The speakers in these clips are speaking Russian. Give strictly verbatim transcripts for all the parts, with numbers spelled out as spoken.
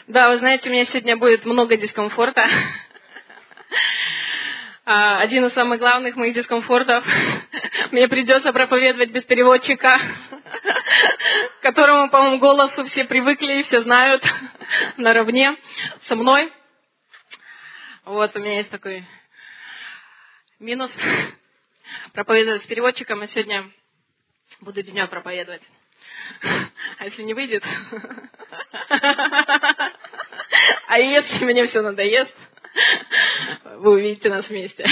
Да, вы знаете, у меня сегодня будет много дискомфорта. Один из самых главных моих дискомфортов. Мне придется проповедовать без переводчика, к которому, по-моему, голосу все привыкли и все знают наравне со мной. Вот, у меня есть такой минус. Проповедовать с переводчиком, а сегодня буду без него проповедовать. А если не выйдет? А если мне все надоест, вы увидите нас вместе.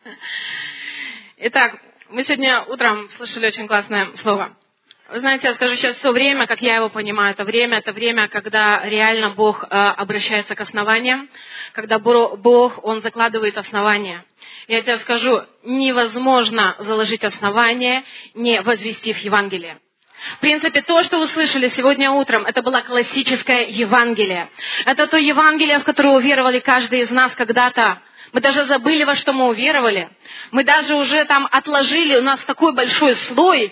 Итак, мы сегодня утром слышали очень классное слово. Вы знаете, я скажу сейчас то время, как я его понимаю. Это время, это время, когда реально Бог э, обращается к основаниям, когда Бог, Он закладывает основания. Я тебе скажу, невозможно заложить основание, не возвестив Евангелие. В принципе, то, что вы слышали сегодня утром, это было классическое Евангелие. Это то Евангелие, в которое уверовали каждый из нас когда-то. Мы даже забыли, во что мы уверовали. Мы даже уже там отложили, у нас такой большой слой,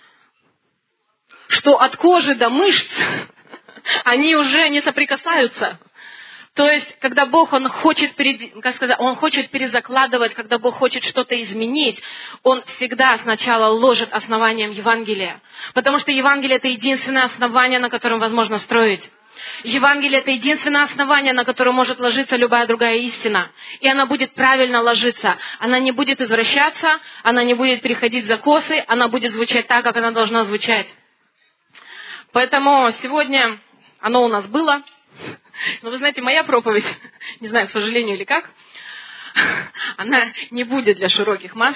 что от кожи до мышц они уже не соприкасаются. То есть, когда Бог, Он хочет, перед, как сказать, Он хочет перезакладывать, когда Бог хочет что-то изменить, Он всегда сначала ложит основанием Евангелия. Потому что Евангелие – это единственное основание, на котором возможно строить. Евангелие – это единственное основание, на которое может ложиться любая другая истина. И она будет правильно ложиться. Она не будет извращаться, она не будет переходить за косы, она будет звучать так, как она должна звучать. Поэтому сегодня оно у нас было. Но вы знаете, моя проповедь, не знаю, к сожалению или как, она не будет для широких масс.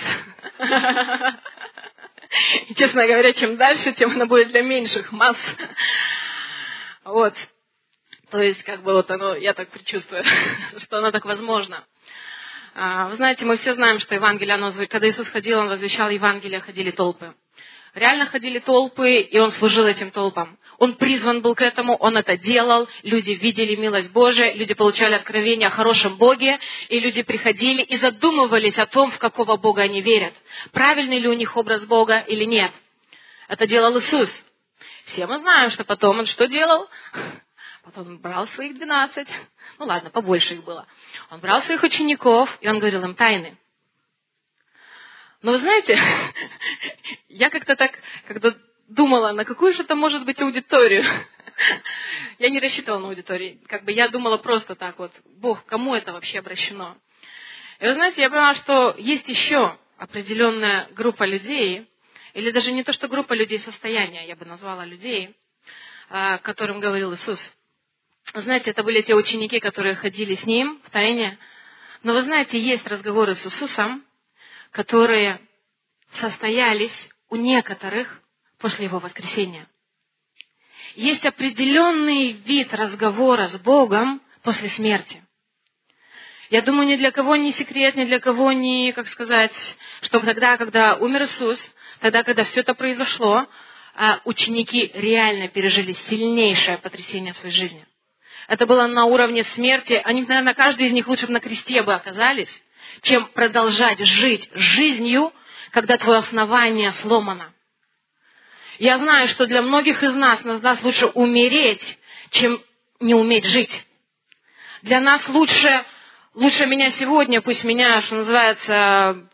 И, честно говоря, чем дальше, тем она будет для меньших масс. Вот. То есть, как бы вот оно, я так предчувствую, что оно так возможно. Вы знаете, мы все знаем, что Евангелие, оно, когда Иисус ходил, Он возвещал Евангелие, ходили толпы. Реально ходили толпы, и Он служил этим толпам. Он призван был к этому, Он это делал, люди видели милость Божию, люди получали откровение о хорошем Боге, и люди приходили и задумывались о том, в какого Бога они верят. Правильный ли у них образ Бога или нет. Это делал Иисус. Все мы знаем, что потом Он что делал? Потом Он брал своих двенадцать, ну ладно, побольше их было. Он брал своих учеников, и Он говорил им тайны. Но вы знаете, я как-то так, когда думала, на какую же это может быть аудиторию. Я не рассчитывала на аудиторию. Как бы я думала просто так вот, Бог, кому это вообще обращено? И вы знаете, я поняла, что есть еще определенная группа людей, или даже не то, что группа людей, состояние, я бы назвала людей, о котором говорил Иисус. Вы знаете, это были те ученики, которые ходили с Ним в тайне. Но вы знаете, есть разговоры с Иисусом, которые состоялись у некоторых после Его воскресения. Есть определенный вид разговора с Богом после смерти. Я думаю, ни для кого не секрет, ни для кого не, как сказать, что тогда, когда умер Иисус, тогда, когда все это произошло, ученики реально пережили сильнейшее потрясение в своей жизни. Это было на уровне смерти. Они, наверное, каждый из них лучше бы на кресте бы оказались, чем продолжать жить жизнью, когда твое основание сломано. Я знаю, что для многих из нас, из нас лучше умереть, чем не уметь жить. Для нас лучше, лучше меня сегодня, пусть меня, что называется,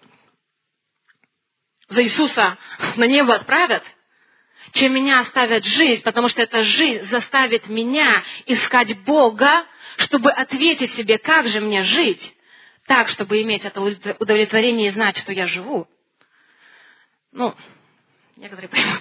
за Иисуса на небо отправят, чем меня оставят жить, потому что эта жизнь заставит меня искать Бога, чтобы ответить себе, как же мне жить, так, чтобы иметь это удовлетворение и знать, что я живу. Ну, некоторые поймут.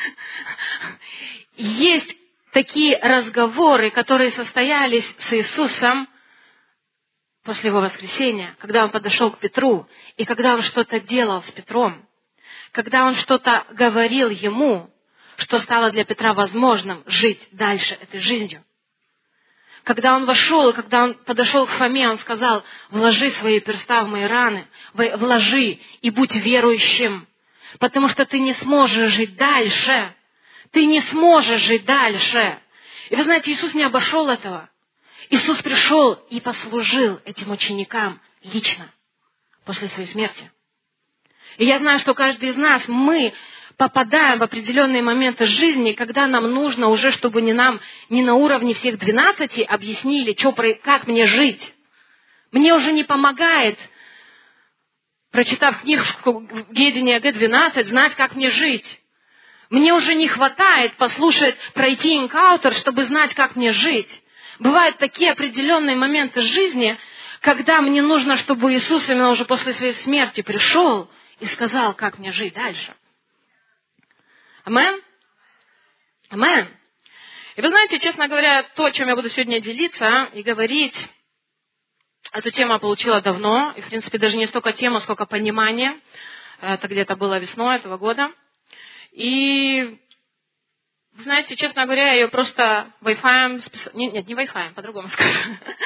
Есть такие разговоры, которые состоялись с Иисусом после Его воскресения, когда Он подошел к Петру, и когда Он что-то делал с Петром, когда Он что-то говорил ему, что стало для Петра возможным жить дальше этой жизнью. Когда он вошел, когда он подошел к Фоме, он сказал: вложи свои перста в мои раны, вложи и будь верующим, потому что ты не сможешь жить дальше. Ты не сможешь жить дальше. И вы знаете, Иисус не обошел этого. Иисус пришел и послужил этим ученикам лично после своей смерти. И я знаю, что каждый из нас, мы попадаем в определенные моменты жизни, когда нам нужно уже, чтобы не нам не на уровне всех двенадцати объяснили, что, как мне жить. Мне уже не помогает, прочитав книжку Гедения Г двенадцать, знать, как мне жить. Мне уже не хватает послушать, пройти энкаутер, чтобы знать, как мне жить. Бывают такие определенные моменты жизни, когда мне нужно, чтобы Иисус именно уже после своей смерти пришел и сказал, как мне жить дальше. Амен? Амен. И вы знаете, честно говоря, то, о чем я буду сегодня делиться и говорить, эту тему я получила давно, и, в принципе, даже не столько тему, сколько понимание. Это где-то было весной этого года. И, знаете, честно говоря, я ее просто Wi-Fi... Нет, нет, не Wi-Fi, по-другому скажу.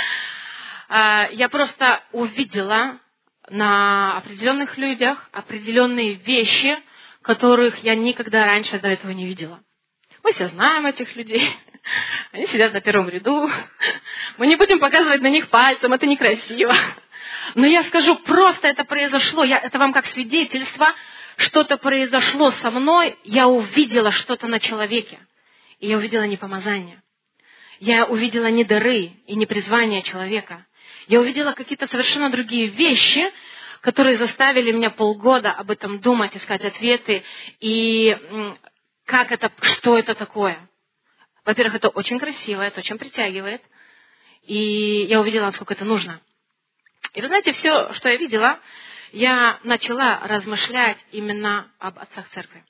Я просто увидела на определенных людях определенные вещи, которых я никогда раньше до этого не видела. Мы все знаем этих людей. Они сидят на первом ряду. Мы не будем показывать на них пальцем, это некрасиво. Но я скажу, просто это произошло. Я, это вам как свидетельство. Что-то произошло со мной. Я увидела что-то на человеке. И я увидела не помазание. Я увидела не дары и не призвание человека. Я увидела какие-то совершенно другие вещи, которые заставили меня полгода об этом думать, искать ответы. И как это, что это такое? Во-первых, это очень красиво, это очень притягивает. И я увидела, насколько это нужно. И вы знаете, все, что я видела, я начала размышлять именно об отцах церкви.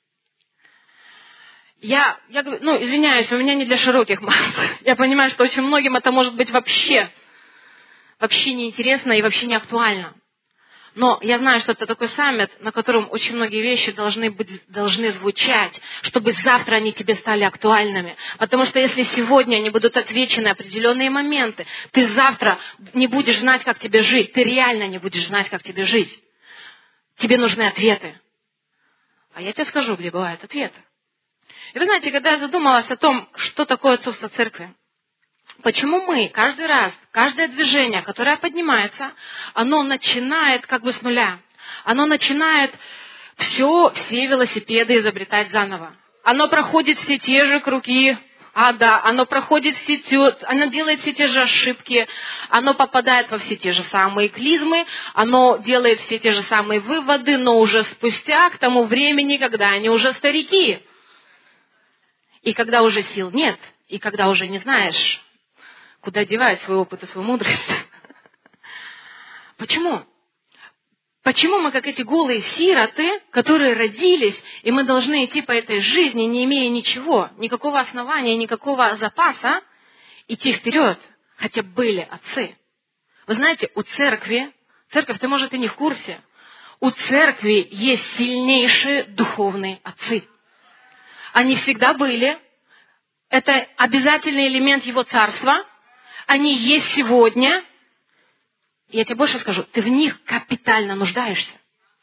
Я, я говорю, ну, извиняюсь, у меня не для широких масс. Я понимаю, что очень многим это может быть вообще, вообще неинтересно и вообще не актуально. Но я знаю, что это такой саммит, на котором очень многие вещи должны быть, должны звучать, чтобы завтра они тебе стали актуальными. Потому что если сегодня они будут отвечены определенные моменты, ты завтра не будешь знать, как тебе жить. Ты реально не будешь знать, как тебе жить. Тебе нужны ответы. А я тебе скажу, где бывают ответы. И вы знаете, когда я задумалась о том, что такое отцовство церкви, почему мы каждый раз, каждое движение, которое поднимается, оно начинает как бы с нуля. Оно начинает все, все велосипеды изобретать заново. Оно проходит все те же круги ада, оно проходит все те, оно делает все те же ошибки, оно попадает во все те же самые клизмы, оно делает все те же самые выводы, но уже спустя к тому времени, когда они уже старики. И когда уже сил нет, и когда уже не знаешь, куда девать свой опыт и свою мудрость. Почему? Почему мы, как эти голые сироты, которые родились, и мы должны идти по этой жизни, не имея ничего, никакого основания, никакого запаса, идти вперед, хотя были отцы? Вы знаете, у церкви, церковь, ты, может, и не в курсе, у церкви есть сильнейшие духовные отцы. Они всегда были. Это обязательный элемент его царства. Они есть сегодня. Я тебе больше скажу, ты в них капитально нуждаешься.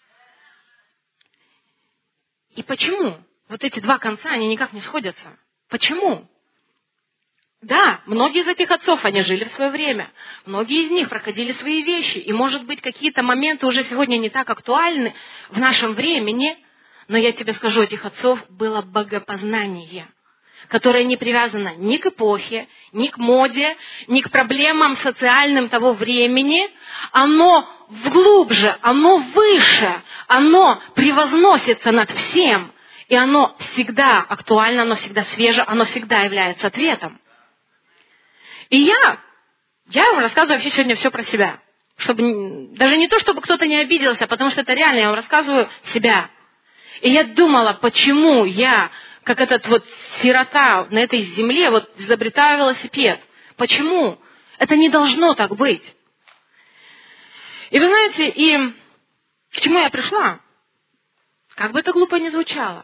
И почему? Вот эти два конца, они никак не сходятся. Почему? Да, многие из этих отцов, они жили в свое время. Многие из них проходили свои вещи. И, может быть, какие-то моменты уже сегодня не так актуальны в нашем времени. Но я тебе скажу, этих отцов было богопознание, которое не привязано ни к эпохе, ни к моде, ни к проблемам социальным того времени. Оно глубже, оно выше, оно превозносится над всем. И оно всегда актуально, оно всегда свеже, оно всегда является ответом. И я, я вам рассказываю вообще сегодня все про себя. Чтобы, даже не то, чтобы кто-то не обиделся, потому что это реально, я вам рассказываю себя. И я думала, почему я, как этот вот сирота на этой земле, вот изобретаю велосипед. Почему? Это не должно так быть. И вы знаете, и к чему я пришла? Как бы это глупо ни звучало.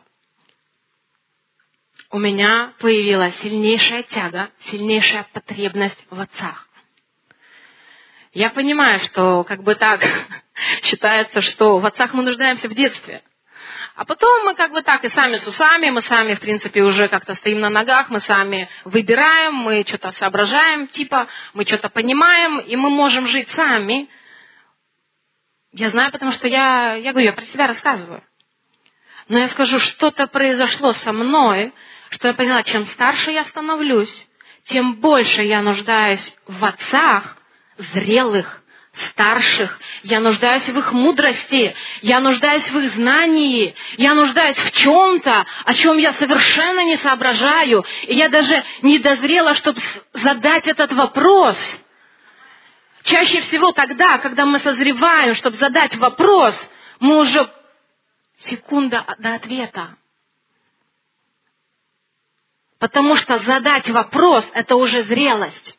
У меня появилась сильнейшая тяга, сильнейшая потребность в отцах. Я понимаю, что как бы так считается, что в отцах мы нуждаемся в детстве. А потом мы как бы так и сами с усами, мы сами, в принципе, уже как-то стоим на ногах, мы сами выбираем, мы что-то соображаем, типа, мы что-то понимаем, и мы можем жить сами. Я знаю, потому что я, я говорю, я про себя рассказываю. Но я скажу, что-то произошло со мной, что я поняла, чем старше я становлюсь, тем больше я нуждаюсь в отцах, зрелых, старших. Я нуждаюсь в их мудрости, я нуждаюсь в их знании, я нуждаюсь в чем-то, о чем я совершенно не соображаю. И я даже не дозрела, чтобы задать этот вопрос. Чаще всего тогда, когда мы созреваем, чтобы задать вопрос, мы уже секунда до ответа. Потому что задать вопрос – это уже зрелость.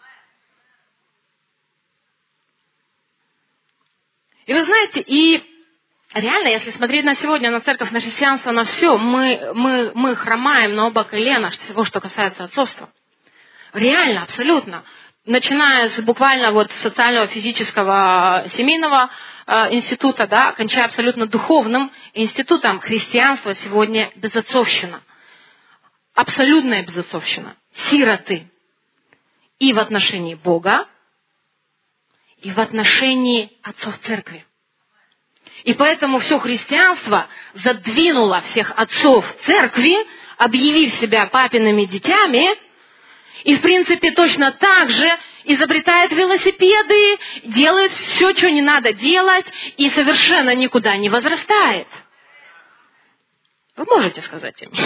И вы знаете, и реально, если смотреть на сегодня, на церковь, на христианство, на все, мы, мы, мы хромаем на оба колена всего, что касается отцовства. Реально, абсолютно. Начиная с буквально вот социального, физического, семейного э, института, да, кончая абсолютно духовным институтом, христианство сегодня безотцовщина. Абсолютная безотцовщина. Сироты. И в отношении Бога, и в отношении отцов церкви. И поэтому все христианство задвинуло всех отцов церкви, объявив себя папиными детьми, и, в принципе, точно так же изобретает велосипеды, делает все, что не надо делать, и совершенно никуда не возрастает. Вы можете сказать им?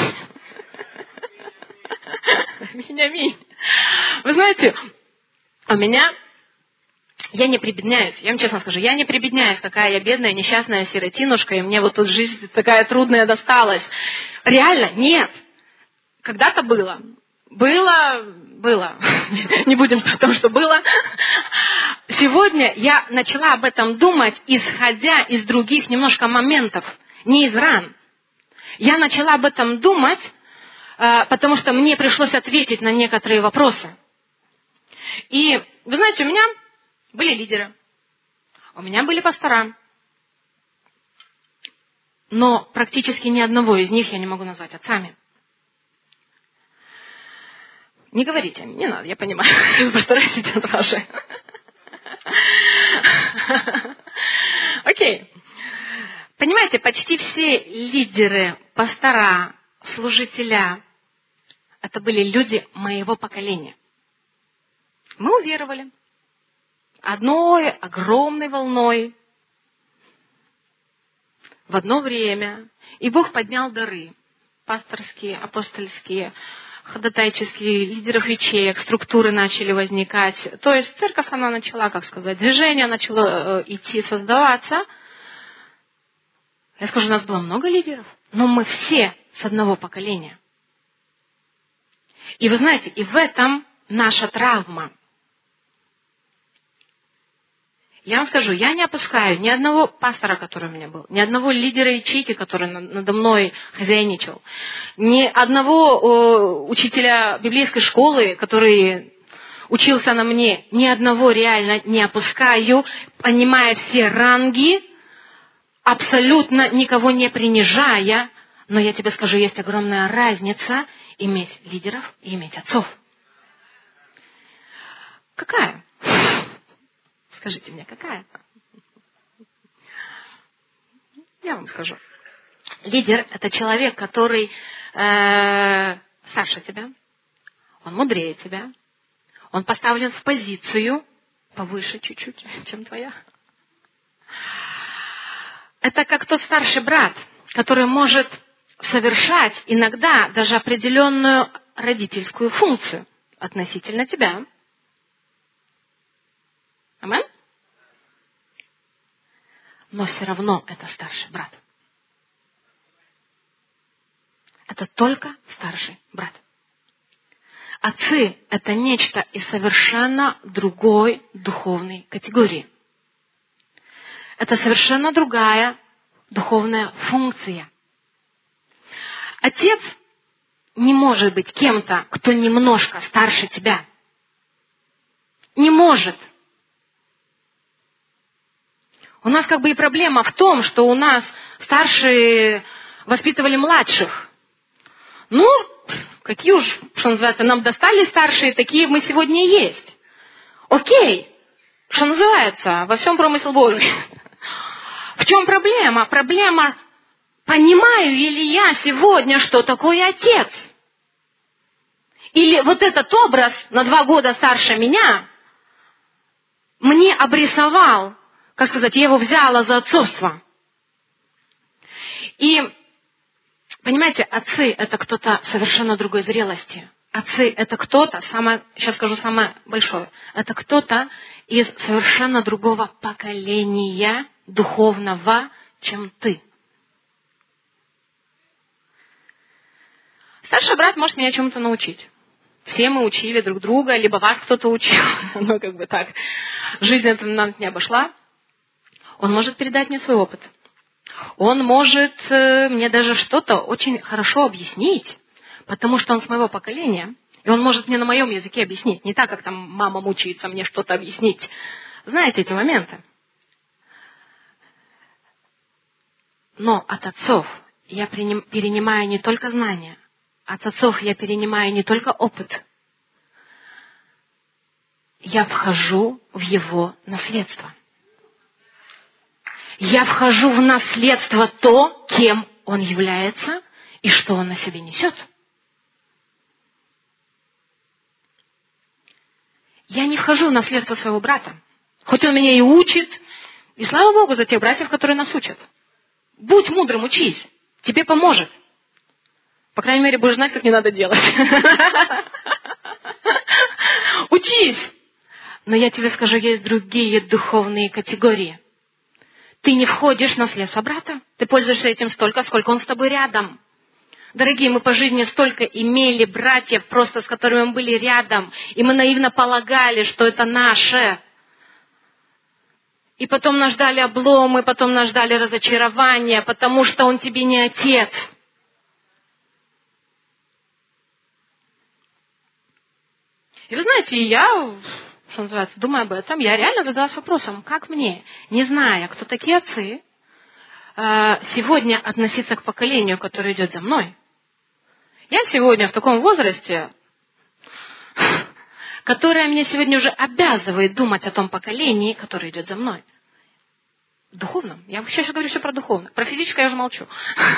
Аминь. Вы знаете, у меня... Я не прибедняюсь, я вам честно скажу, я не прибедняюсь, какая я бедная, несчастная сиротинушка, и мне вот тут жизнь такая трудная досталась. Реально, нет. Когда-то было. Было, было. Не будем о том, что было. Сегодня я начала об этом думать, исходя из других немножко моментов, не из ран. Я начала об этом думать, потому что мне пришлось ответить на некоторые вопросы. И, вы знаете, у меня... были лидеры, у меня были пастора, но практически ни одного из них я не могу назвать отцами. Не говорите, не надо, я понимаю, пастора сидят ваши. Окей. Понимаете, почти все лидеры, пастора, служителя, это были люди моего поколения. Мы уверовали. Одной огромной волной в одно время. И Бог поднял дары. Пасторские, апостольские, ходатайческие, лидеров ячеек, структуры начали возникать. То есть церковь, она начала, как сказать, движение начало идти, создаваться. Я скажу, у нас было много лидеров, но мы все с одного поколения. И вы знаете, и в этом наша травма. Я вам скажу, я не опускаю ни одного пастора, который у меня был, ни одного лидера ячейки, который надо мной хозяйничал, ни одного э, учителя библейской школы, который учился на мне, ни одного реально не опускаю, понимая все ранги, абсолютно никого не принижая, но я тебе скажу, есть огромная разница иметь лидеров и иметь отцов. Какая? Скажите мне, какая? Я вам скажу. Лидер – это человек, который э, старше тебя, он мудрее тебя, он поставлен в позицию повыше чуть-чуть, чем твоя. Это как тот старший брат, который может совершать иногда даже определенную родительскую функцию относительно тебя. Аминь? Но все равно это старший брат. Это только старший брат. Отцы – это нечто из совершенно другой духовной категории. Это совершенно другая духовная функция. Отец не может быть кем-то, кто немножко старше тебя. Не может. У нас как бы и проблема в том, что у нас старшие воспитывали младших. Ну, какие уж, что называется, нам достали старшие, такие мы сегодня и есть. Окей, что называется, во всем промысел Божий. В чем проблема? Проблема понимаю ли я сегодня, что такое отец? Или вот этот образ на два года старше меня мне обрисовал, как сказать, я его взяла за отцовство. И, понимаете, отцы – это кто-то совершенно другой зрелости. Отцы – это кто-то, самое, сейчас скажу самое большое, это кто-то из совершенно другого поколения духовного, чем ты. Старший брат может меня чему-то научить. Все мы учили друг друга, либо вас кто-то учил, ну как бы так. Жизнь это нам не обошла. Он может передать мне свой опыт. Он может э, мне даже что-то очень хорошо объяснить, потому что он с моего поколения, и он может мне на моем языке объяснить, не так, как там мама мучается мне что-то объяснить. Знаете эти моменты? Но от отцов я приним, перенимаю не только знания, от отцов я перенимаю не только опыт, я вхожу в его наследство. Я вхожу в наследство то, кем он является и что он на себе несет. Я не вхожу в наследство своего брата. Хоть он меня и учит, и слава Богу за тех братьев, которые нас учат. Будь мудрым, учись, тебе поможет. По крайней мере, будешь знать, как не надо делать. Учись! Но я тебе скажу, есть другие духовные категории. Ты не входишь в наследство брата. Ты пользуешься этим столько, сколько он с тобой рядом. Дорогие, мы по жизни столько имели братьев, просто с которыми мы были рядом. И мы наивно полагали, что это наше. И потом нас ждали обломы, потом нас ждали разочарования, потому что он тебе не отец. И вы знаете, я, что называется, думаю об этом, я реально задалась вопросом, как мне, не зная, кто такие отцы, сегодня относиться к поколению, которое идет за мной. Я сегодня в таком возрасте, которое мне сегодня уже обязывает думать о том поколении, которое идет за мной. Духовном. Я вообще сейчас говорю все про духовное. Про физическое я уже молчу.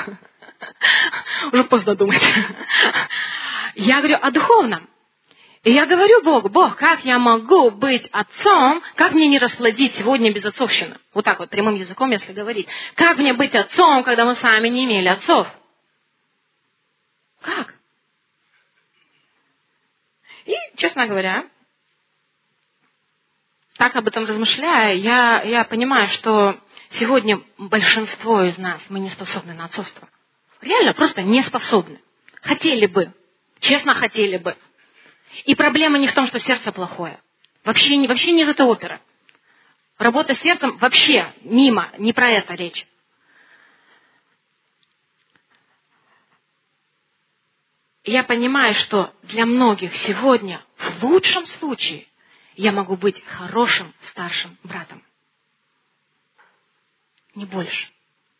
Уже поздно думать. Я говорю о духовном. И я говорю Богу, Бог, как я могу быть отцом, как мне не расплодить сегодня без отцовщины? Вот так вот, прямым языком, если говорить. Как мне быть отцом, когда мы сами не имели отцов? Как? И, честно говоря, так об этом размышляя, я, я понимаю, что сегодня большинство из нас, мы не способны на отцовство. Реально, просто не способны. Хотели бы, честно хотели бы. И проблема не в том, что сердце плохое. Вообще не, вообще не из этой оперы. Работа с сердцем вообще мимо, не про это речь. Я понимаю, что для многих сегодня, в лучшем случае, я могу быть хорошим старшим братом. Не больше.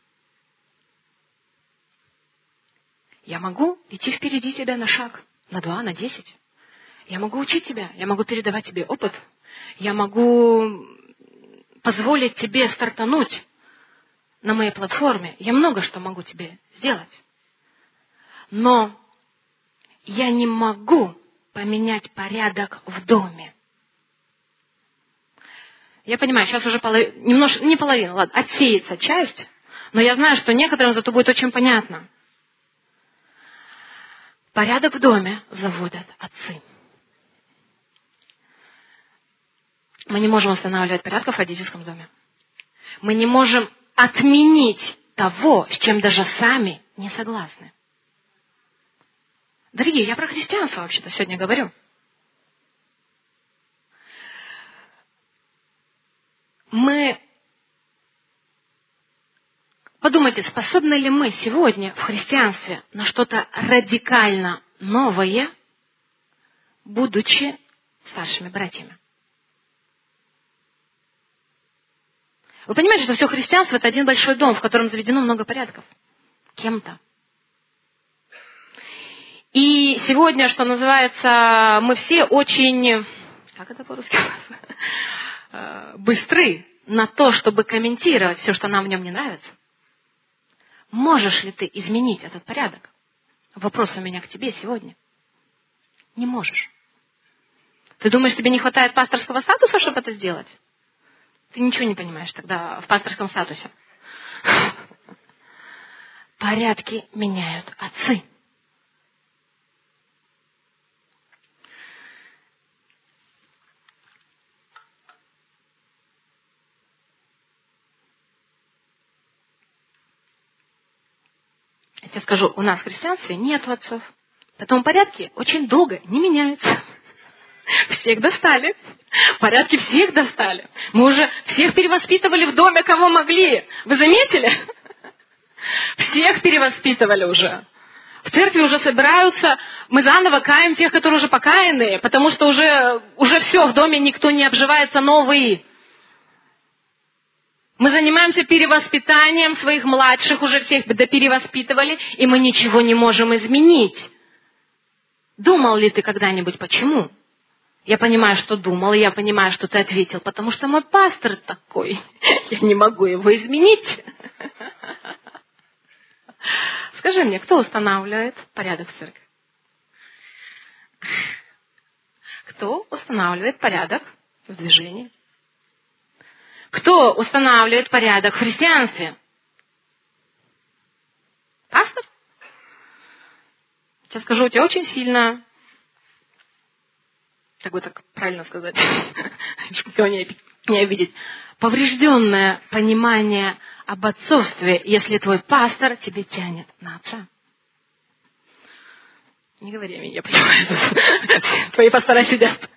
Я могу идти впереди тебя на шаг, на два, на десять. Я могу учить тебя, я могу передавать тебе опыт. Я могу позволить тебе стартануть на моей платформе. Я много что могу тебе сделать. Но я не могу поменять порядок в доме. Я понимаю, сейчас уже полов... немножко, не половина, ладно, отсеется часть, но я знаю, что некоторым зато будет очень понятно. Порядок в доме заводят отцы. Мы не можем устанавливать порядок в родительском доме. Мы не можем отменить того, с чем даже сами не согласны. Дорогие, я про христианство вообще-то сегодня говорю. Мы... Подумайте, способны ли мы сегодня в христианстве на что-то радикально новое, будучи старшими братьями? Вы понимаете, что все христианство – это один большой дом, в котором заведено много порядков. Кем-то. И сегодня, что называется, мы все очень, как это по-русски, быстры на то, чтобы комментировать все, что нам в нем не нравится. Можешь ли ты изменить этот порядок? Вопрос у меня к тебе сегодня. Не можешь. Ты думаешь, тебе не хватает пасторского статуса, чтобы это сделать? Ты ничего не понимаешь тогда в пасторском статусе. Порядки меняют отцы. Я тебе скажу, у нас в христианстве нет отцов. Поэтому порядки очень долго не меняются. Всех достали. Порядки всех достали. Мы уже всех перевоспитывали в доме, кого могли. Вы заметили? Всех перевоспитывали уже. В церкви уже собираются, мы заново каем тех, которые уже покаянные, потому что уже, уже все, в доме никто не обживается новый. Мы занимаемся перевоспитанием своих младших, уже всех доперевоспитывали, и мы ничего не можем изменить. Думал ли ты когда-нибудь, почему? Я понимаю, что думал, и я понимаю, что ты ответил, потому что мой пастор такой. Я не могу его изменить. Скажи мне, кто устанавливает порядок в церкви? Кто устанавливает порядок в движении? Кто устанавливает порядок в христианстве? Пастор? Сейчас скажу, у тебя очень сильно, как бы так правильно сказать, чтобы его не обидеть, поврежденное понимание об отцовстве, если твой пастор тебе тянет на отца. Не говори мне, я понимаю, твои пастора сидят.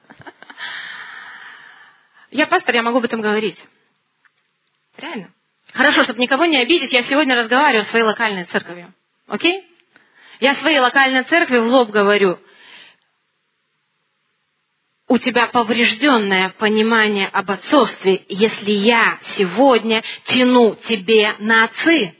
Я пастор, я могу об этом говорить. Реально. Хорошо, чтобы никого не обидеть, я сегодня разговариваю с своей локальной церковью. Окей? Я своей локальной церкви в лоб говорю. У тебя поврежденное понимание об отцовстве, если я сегодня тяну тебе на отцы.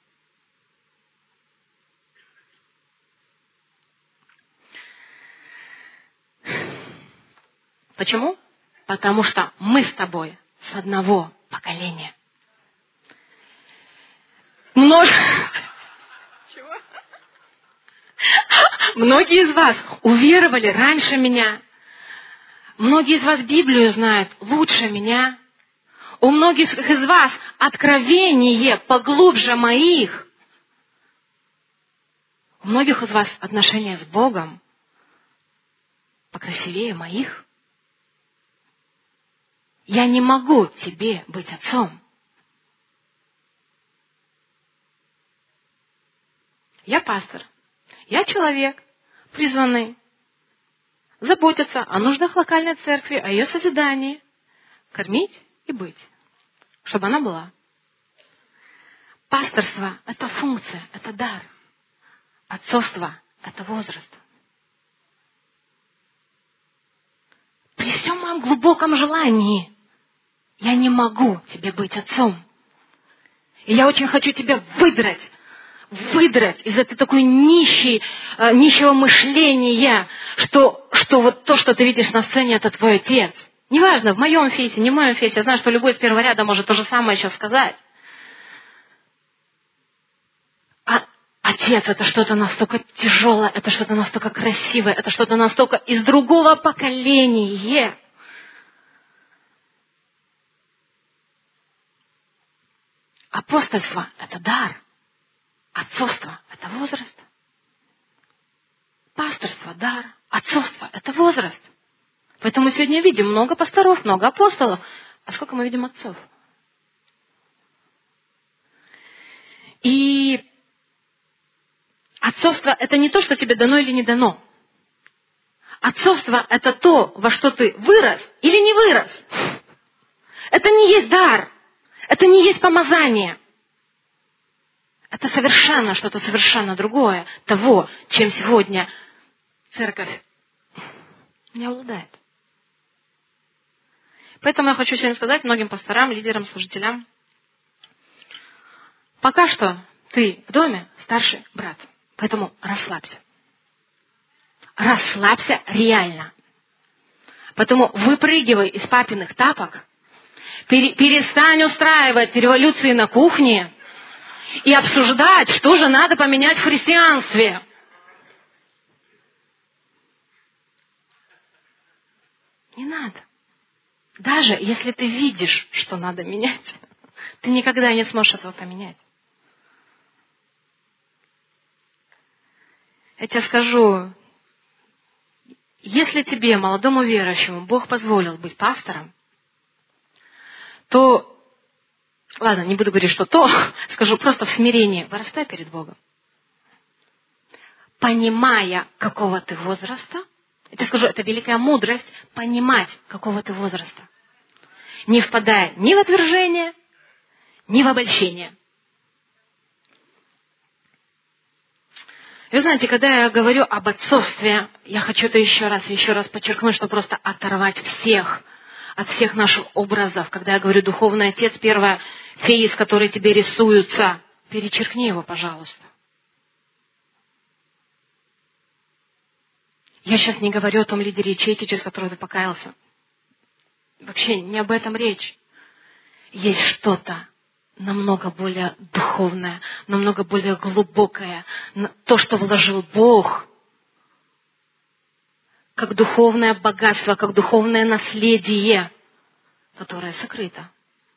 Почему? Потому что мы с тобой с одного поколения. Множ... Чего? Многие из вас уверовали раньше меня. Многие из вас Библию знают лучше меня. У многих из вас откровение поглубже моих. У многих из вас отношения с Богом покрасивее моих. Я не могу тебе быть отцом. Я пастор. Я человек, призванный заботиться о нуждах локальной церкви, о ее созидании, кормить и быть, чтобы она была. Пасторство – это функция, это дар. Отцовство – это возраст. При всем моем глубоком желании я не могу тебе быть отцом. И я очень хочу тебя выдрать, выдрать из этой такой нищей, э, нищего мышления, что, что вот то, что ты видишь на сцене, это твой отец. Неважно, в моем фейсе, не в моем фейсе. Я знаю, что любой из первого ряда может то же самое сейчас сказать. А отец — это что-то настолько тяжелое, это что-то настолько красивое, это что-то настолько из другого поколения. Апостольство — это дар. Отцовство — это возраст. Пасторство — дар. Отцовство — это возраст. Поэтому мы сегодня видим много пасторов, много апостолов. А сколько мы видим отцов? И отцовство — это не то, что тебе дано или не дано. Отцовство — это то, во что ты вырос или не вырос. Это не есть дар. Это не есть помазание. Это совершенно что-то совершенно другое того, чем сегодня церковь не обладает. Поэтому я хочу сегодня сказать многим пасторам, лидерам, служителям. Пока что ты в доме старший брат. Поэтому расслабься. Расслабься реально. Поэтому выпрыгивай из папиных тапок. Перестань устраивать революции на кухне. и обсуждать, что же надо поменять в христианстве. Не надо. Даже если ты видишь, что надо менять, ты никогда не сможешь этого поменять. Я тебе скажу, если тебе, молодому верующему, Бог позволил быть пастором, то, ладно, не буду говорить, что то, скажу просто в смирении, вырастай перед Богом. Понимая, какого ты возраста, я тебе скажу, это великая мудрость, понимать, какого ты возраста. Не впадая ни в отвержение, ни в обольщение. И вы знаете, когда я говорю об отцовстве, я хочу это еще раз, еще раз подчеркнуть, что просто оторвать всех от всех наших образов. Когда я говорю духовный отец, первая фейс, которые тебе рисуются, перечеркни его, пожалуйста. Я сейчас не говорю о том лидере ячейки, через которого ты покаялся. Вообще не об этом речь. Есть что-то намного более духовное, намного более глубокое. То, что вложил Бог, как духовное богатство, как духовное наследие, которое сокрыто.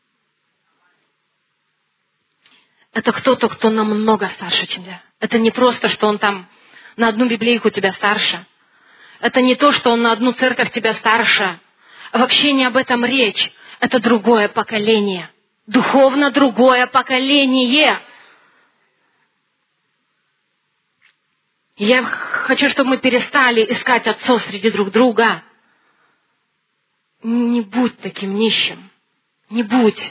Это кто-то, кто намного старше, чем я. Это не просто, что он там на одну библейку тебя старше. Это не то, что он на одну церковь тебя старше. Вообще не об этом речь. Это другое поколение. Духовно другое поколение. Я хочу, чтобы мы перестали искать отцов среди друг друга. Не будь таким нищим. Не будь.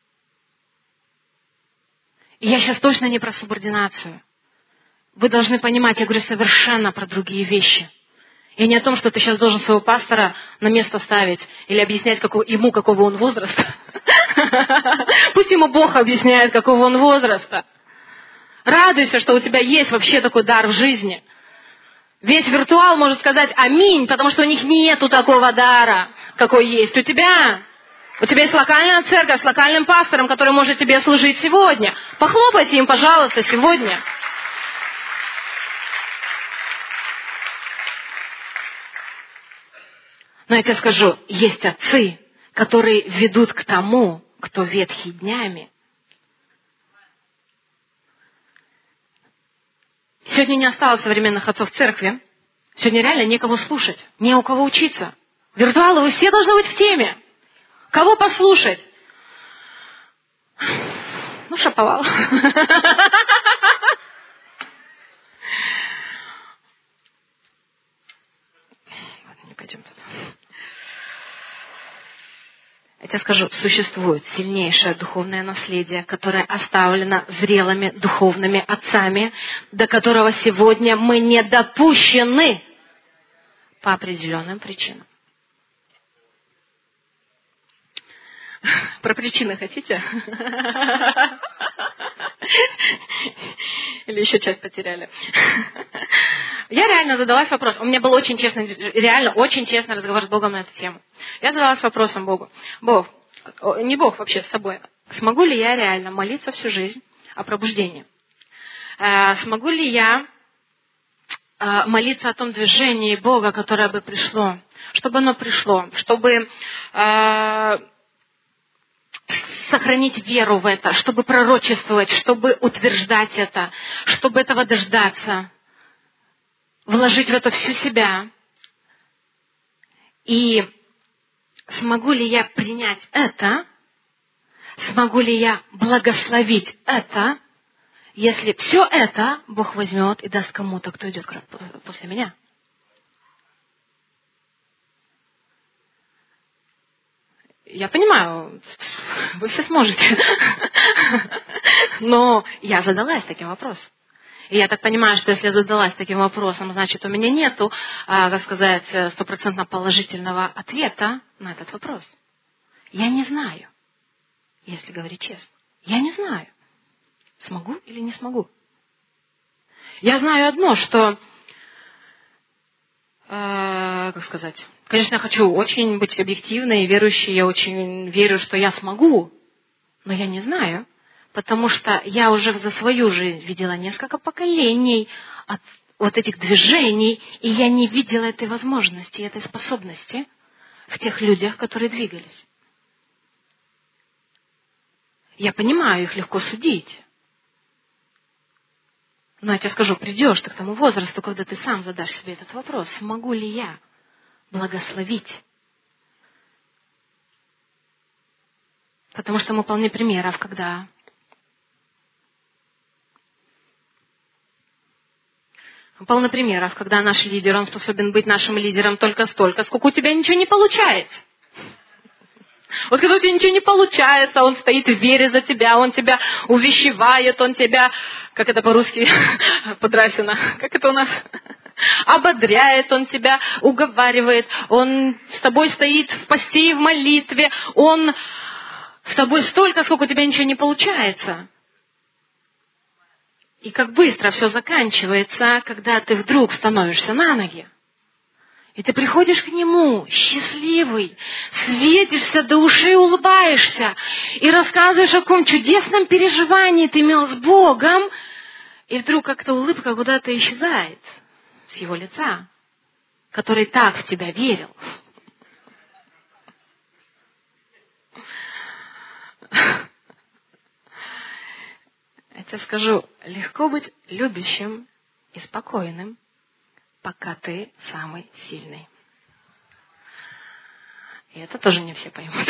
И я сейчас точно не про субординацию. Вы должны понимать, я говорю совершенно про другие вещи. И не о том, что ты сейчас должен своего пастора на место ставить или объяснять какого, ему, какого он возраста. Пусть ему Бог объясняет, какого он возраста. Радуйся, что у тебя есть вообще такой дар в жизни. Весь виртуал может сказать аминь, потому что у них нету такого дара, какой есть у тебя. У тебя есть локальная церковь с локальным пастором, который может тебе служить сегодня. Похлопайте им, пожалуйста, сегодня. Но я тебе скажу, есть отцы, которые ведут к тому, кто ветхий днями. Сегодня не осталось современных отцов в церкви. Сегодня реально некого слушать, не у кого учиться. Виртуалы, вы все должны быть в теме. Кого послушать? Ну, шаповал. Ладно, не пойдем туда. Я тебе скажу, существует сильнейшее духовное наследие, которое оставлено зрелыми духовными отцами, до которого сегодня мы не допущены по определенным причинам. Про причины хотите? Или еще часть потеряли? Я реально задалась вопросом. У меня был очень честный, реально очень честный разговор с Богом на эту тему. Я задалась вопросом Богу. Бог, не Бог вообще с собой. Смогу ли я реально молиться всю жизнь о пробуждении? Смогу ли я молиться о том движении Бога, которое бы пришло? Чтобы оно пришло. Чтобы сохранить веру в это, чтобы пророчествовать, чтобы утверждать это, чтобы этого дождаться, вложить в это всю себя. И смогу ли я принять это, смогу ли я благословить это, если все это Бог возьмет и даст кому-то, кто идет после меня. Я понимаю, вы все сможете. Но я задалась таким вопросом. И я так понимаю, что если я задалась таким вопросом, значит, у меня нету, а, как сказать, стопроцентно положительного ответа на этот вопрос. Я не знаю, если говорить честно. Я не знаю, смогу или не смогу. Я знаю одно, что, э, как сказать, конечно, я хочу очень быть объективной и верующей, я очень верю, что я смогу, но я не знаю, Потому что я уже за свою жизнь видела несколько поколений от вот этих движений, и я не видела этой возможности, этой способности в тех людях, которые двигались. Я понимаю, их легко судить. Но я тебе скажу, придешь ты к тому возрасту, когда ты сам задашь себе этот вопрос, смогу ли я благословить? Потому что мы полны примеров, когда мы полны примеров, когда наш лидер, он способен быть нашим лидером только столько, сколько у тебя ничего не получается. Вот когда у тебя ничего не получается, он стоит в вере за тебя, он тебя увещевает, он тебя, как это по-русски, Подрасина, как это у нас, ободряет, он тебя уговаривает, он с тобой стоит в посте и в молитве, он с тобой столько, сколько у тебя ничего не получается. И как быстро все заканчивается, когда ты вдруг становишься на ноги. И ты приходишь к нему, счастливый, светишься до ушей, улыбаешься, и рассказываешь, о каком чудесном переживании ты имел с Богом, и вдруг как-то улыбка куда-то исчезает с его лица, который так в тебя верил. Я тебе скажу, легко быть любящим и спокойным, пока ты самый сильный. И это тоже не все поймут.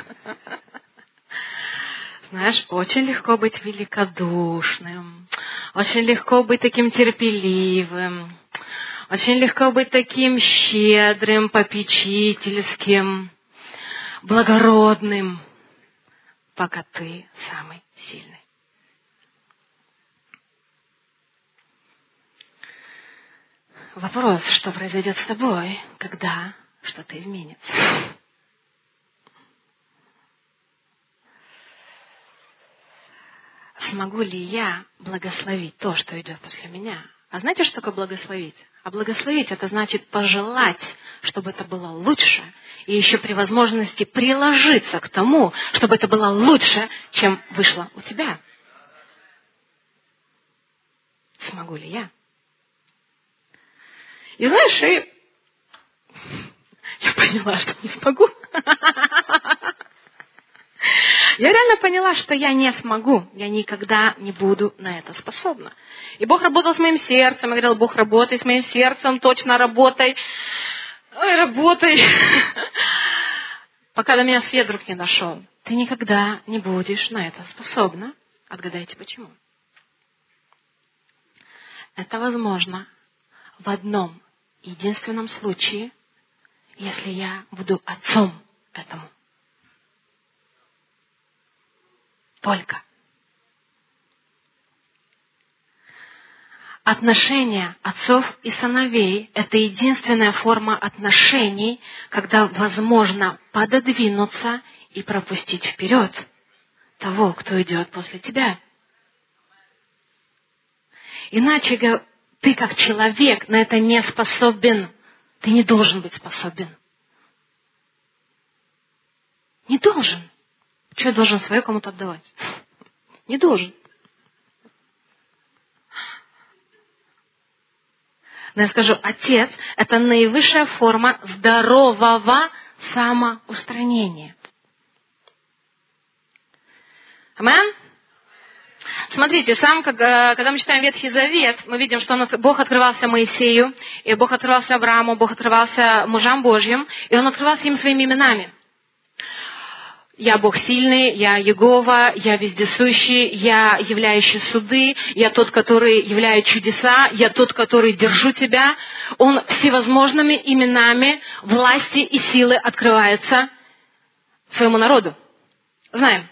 Знаешь, очень легко быть великодушным, очень легко быть таким терпеливым, очень легко быть таким щедрым, попечительским, благородным, пока ты самый сильный. Вопрос, что произойдет с тобой, когда что-то изменится. Смогу ли я благословить то, что идет после меня? А знаете, что такое благословить? А благословить — это значит пожелать, чтобы это было лучше, и еще при возможности приложиться к тому, чтобы это было лучше, чем вышло у тебя. Смогу ли я? И знаешь, и я поняла, что не смогу. Я реально поняла, что я не смогу, я никогда не буду на это способна. И Бог работал с моим сердцем, я говорила, Бог, работай с моим сердцем, точно работай, ой, работай. Пока до меня свет вдруг не дошел. Ты никогда не будешь на это способна. Отгадайте, почему? Это возможно в одном единственном случае, если я буду отцом этому. Только. Отношения отцов и сыновей – это единственная форма отношений, когда возможно пододвинуться и пропустить вперед того, кто идет после тебя. Иначе ты как человек на это не способен. Ты не должен быть способен. Не должен. Что я должен свое кому-то отдавать? Не должен. Но я скажу, отец – это наивысшая форма здорового самоустранения. Амин? Смотрите, сам, когда мы читаем Ветхий Завет, мы видим, что Бог открывался Моисею, и Бог открывался Аврааму, Бог открывался мужам Божьим, и Он открывался им своими именами. Я Бог сильный, я Егова, я вездесущий, я являющий суды, я тот, который являет чудеса, я тот, который держу тебя. Он всевозможными именами власти и силы открывается своему народу. Знаем.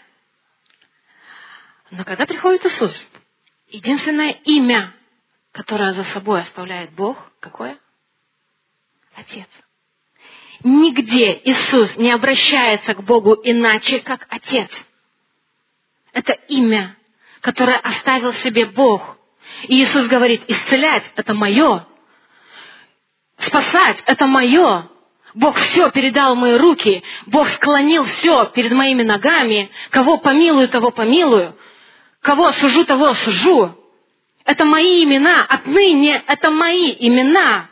Но когда приходит Иисус, единственное имя, которое за собой оставляет Бог, какое? Отец. Нигде Иисус не обращается к Богу иначе, как Отец. Это имя, которое оставил себе Бог. И Иисус говорит, исцелять – это мое. Спасать – это мое. Бог все передал в мои руки. Бог склонил все перед моими ногами. Кого помилую, того помилую. Кого осужу, того осужу. Это мои имена. Отныне это мои имена.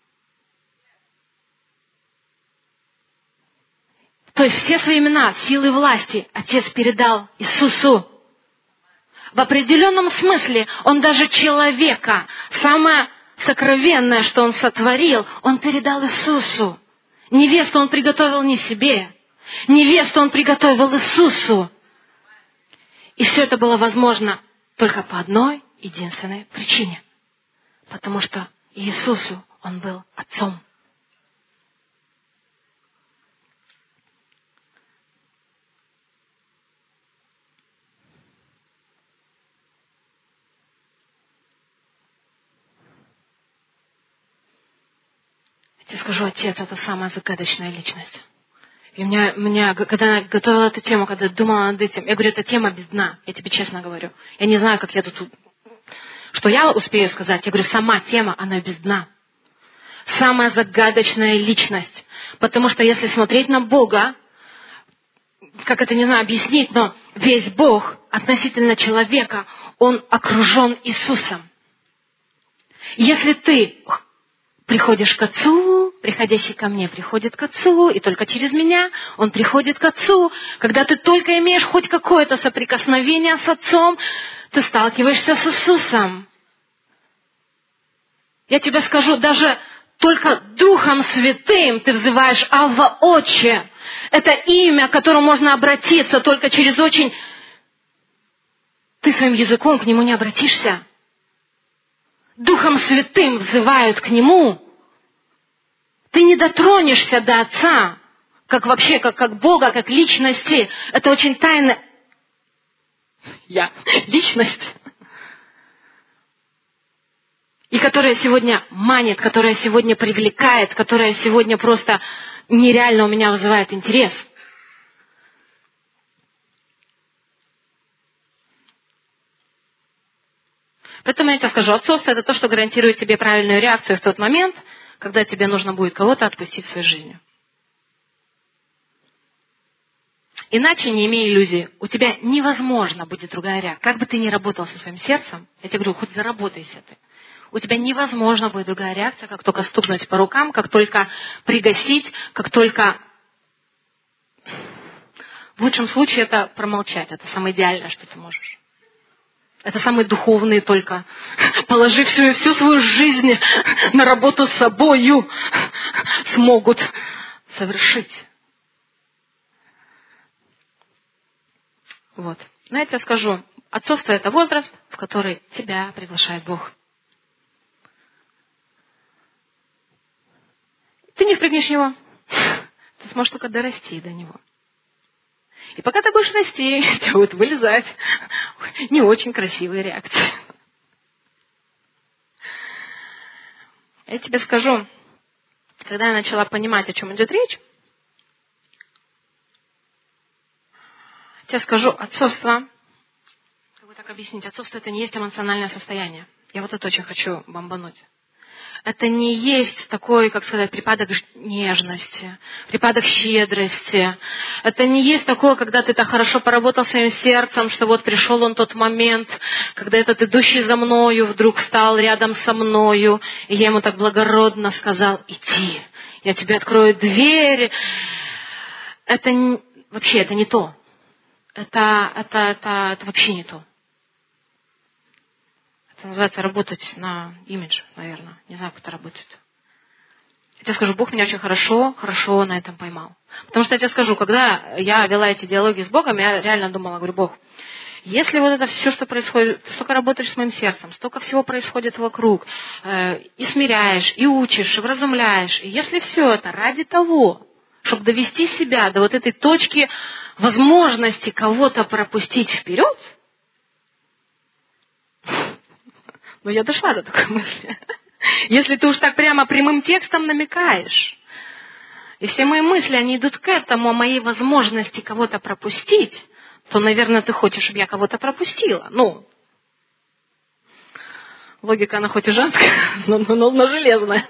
То есть все свои имена, силы и власти Отец передал Иисусу. В определенном смысле Он даже человека, самое сокровенное, что Он сотворил, Он передал Иисусу. Невесту Он приготовил не себе. Невесту Он приготовил Иисусу. И все это было возможно только по одной единственной причине. Потому что Иисусу Он был Отцом. Я тебе скажу, Отец — это самая загадочная личность. И меня, меня, когда я готовила эту тему, когда я думала над этим, я говорю, это тема без дна, я тебе честно говорю. Я не знаю, как я тут, что я успею сказать. Я говорю, сама тема, она без дна. Самая загадочная личность. Потому что если смотреть на Бога, как это, не знаю, объяснить, но весь Бог относительно человека, Он окружен Иисусом. Если ты приходишь к Отцу, приходящий ко мне приходит к Отцу, и только через меня Он приходит к Отцу. Когда ты только имеешь хоть какое-то соприкосновение с Отцом, ты сталкиваешься с Иисусом. Я тебе скажу, даже только Духом Святым ты взываешь «Авва, Отче». Это имя, к которому можно обратиться только через очень... Ты своим языком к Нему не обратишься. Духом Святым взывают к Нему. Ты не дотронешься до Отца, как вообще, как, как Бога, как личности. Это очень тайна. Я личность. И которая сегодня манит, которая сегодня привлекает, которая сегодня просто нереально у меня вызывает интерес. Поэтому я тебе скажу, отцовство — это то, что гарантирует тебе правильную реакцию в тот момент, когда тебе нужно будет кого-то отпустить в свою жизнь. Иначе, не имея иллюзии, у тебя невозможно будет другая реакция. Как бы ты ни работал со своим сердцем, я тебе говорю, хоть заработайся ты. У тебя невозможно будет другая реакция, как только стукнуть по рукам, как только пригасить, как только... В лучшем случае это промолчать. Это самое идеальное, что ты можешь. Это самые духовные только, положив всю, всю свою жизнь на работу с собою, смогут совершить. Вот. Но я тебе скажу, отцовство — это возраст, в который тебя приглашает Бог. Ты не впрыгнешь в него, ты сможешь только дорасти до него. И пока ты будешь расти, у тебя будут вылезать не очень красивые реакции. Я тебе скажу, когда я начала понимать, о чем идет речь, я тебе скажу, отцовство, как бы так объяснить, отцовство — это не есть эмоциональное состояние. Я вот это очень хочу бомбануть. Это не есть такой, как сказать, припадок нежности, припадок щедрости. Это не есть такое, когда ты так хорошо поработал своим сердцем, что вот пришел он тот момент, когда этот идущий за мною вдруг стал рядом со мною, и я ему так благородно сказал: иди, я тебе открою дверь. Это не, вообще это не то. Это, это, это, это вообще не то. Это называется работать на имидж, наверное. Не знаю, как это работает. Я тебе скажу, Бог меня очень хорошо, хорошо на этом поймал. Потому что я тебе скажу, когда я вела эти диалоги с Богом, я реально думала, говорю, Бог, если вот это все, что происходит, ты столько работаешь с моим сердцем, столько всего происходит вокруг, э, и смиряешь, и учишь, и вразумляешь, и если все это ради того, чтобы довести себя до вот этой точки возможности кого-то пропустить вперед, но я дошла до такой мысли. Если ты уж так прямо прямым текстом намекаешь, и все мои мысли, они идут к этому, о моей возможности кого-то пропустить, то, наверное, ты хочешь, чтобы я кого-то пропустила. Ну, логика, она хоть и женская, но, но, но железная.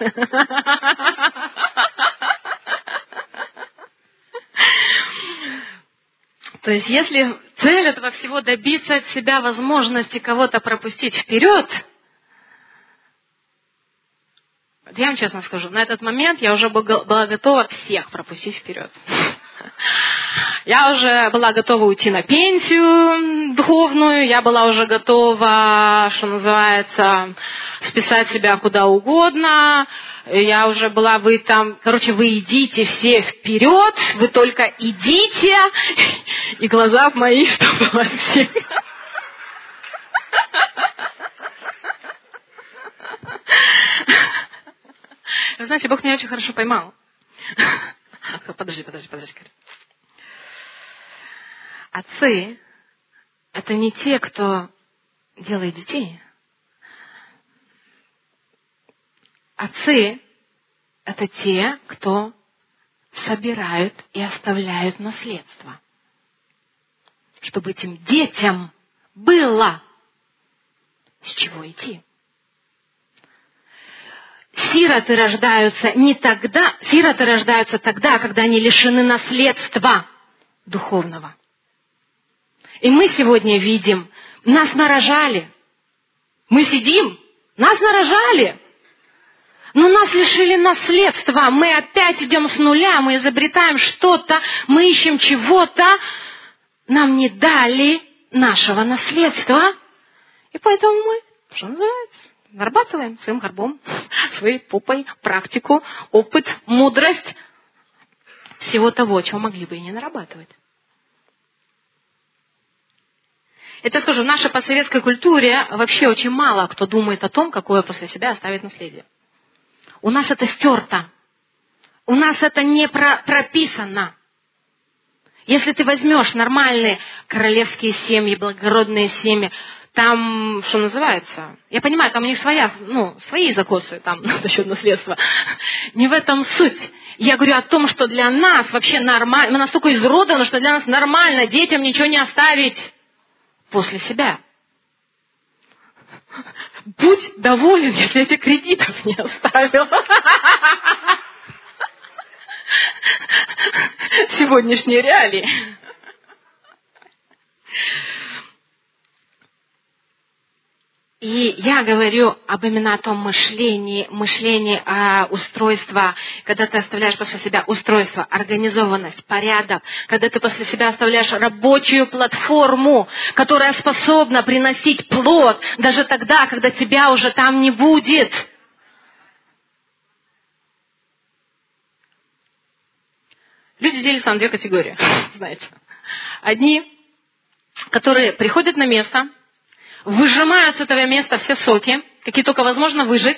То есть, если цель этого всего добиться от себя возможности кого-то пропустить вперед. Я вам честно скажу, на этот момент я уже была готова всех пропустить вперед. Я уже была готова уйти на пенсию духовную, я была уже готова, что называется, списать себя куда угодно. Я уже была, вы там, короче, вы идите все вперед, вы только идите, и глаза мои, чтобы вас всех... Вы знаете, Бог меня очень хорошо поймал. Подожди, подожди, подожди. Отцы – это не те, кто делает детей. Отцы – это те, кто собирают и оставляют наследство, чтобы этим детям было с чего идти. Сироты рождаются не тогда, сироты рождаются тогда, когда они лишены наследства духовного. И мы сегодня видим, нас нарожали. Мы сидим, нас нарожали. Но нас лишили наследства. Мы опять идем с нуля, мы изобретаем что-то, мы ищем чего-то. Нам не дали нашего наследства. И поэтому мы, что называется, нарабатываем своим горбом, своей попой практику, опыт, мудрость всего того, чего могли бы и не нарабатывать. Я тебе скажу, в нашей постсоветской культуре вообще очень мало кто думает о том, какое после себя оставить наследие. У нас это стерто. У нас это не про- прописано. Если ты возьмешь нормальные королевские семьи, благородные семьи, там, что называется, я понимаю, там у них своя, ну, свои закосы там насчет наследства. Не в этом суть. Я говорю о том, что для нас вообще нормально, мы настолько изуродованы, что для нас нормально детям ничего не оставить после себя. Будь доволен, если этих кредитов не оставил. Сегодняшние реалии. И я говорю об именно о том мышлении, мышлении а, устройства, когда ты оставляешь после себя устройство, организованность, порядок, когда ты после себя оставляешь рабочую платформу, которая способна приносить плод, даже тогда, когда тебя уже там не будет. Люди делятся на две категории, знаете. Одни, которые приходят на место, выжимают с этого места все соки, какие только возможно выжать,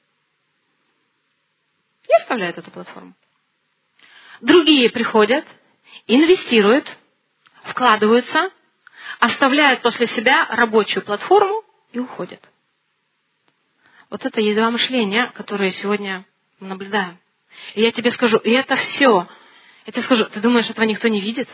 и оставляют эту платформу. Другие приходят, инвестируют, вкладываются, оставляют после себя рабочую платформу и уходят. Вот это есть два мышления, которые сегодня мы наблюдаем. И я тебе скажу, и это все, я тебе скажу, ты думаешь, этого никто не видит?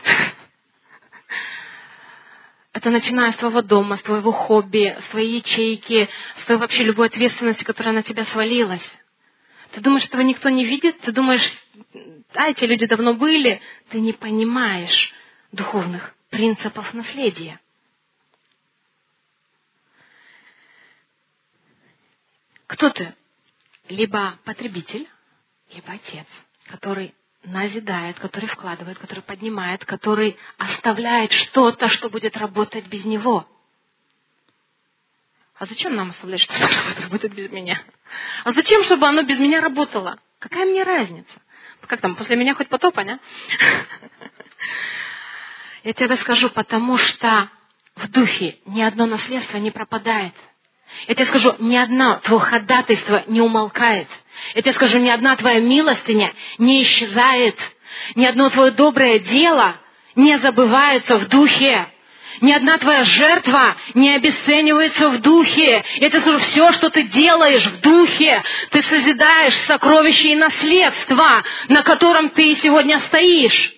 Это начиная с твоего дома, с твоего хобби, с твоей ячейки, с твоей вообще любой ответственности, которая на тебя свалилась. Ты думаешь, этого никто не видит? Ты думаешь, а эти люди давно были? Ты не понимаешь духовных принципов наследия. Кто ты? Либо потребитель, либо отец, который назидает, который вкладывает, который поднимает, который оставляет что-то, что будет работать без него. А зачем нам оставлять что-то, что будет работать без меня? А зачем, чтобы оно без меня работало? Какая мне разница? Как там, после меня хоть потоп, а? Я тебе скажу, потому что в духе ни одно наследство не пропадает. Я тебе скажу, ни одно твое ходатайство не умолкает. Я тебе скажу, ни одна твоя милостыня не исчезает. Ни одно твое доброе дело не забывается в духе. Ни одна твоя жертва не обесценивается в духе. Я тебе скажу, все, что ты делаешь в духе, ты созидаешь сокровища и наследство, на котором ты сегодня стоишь.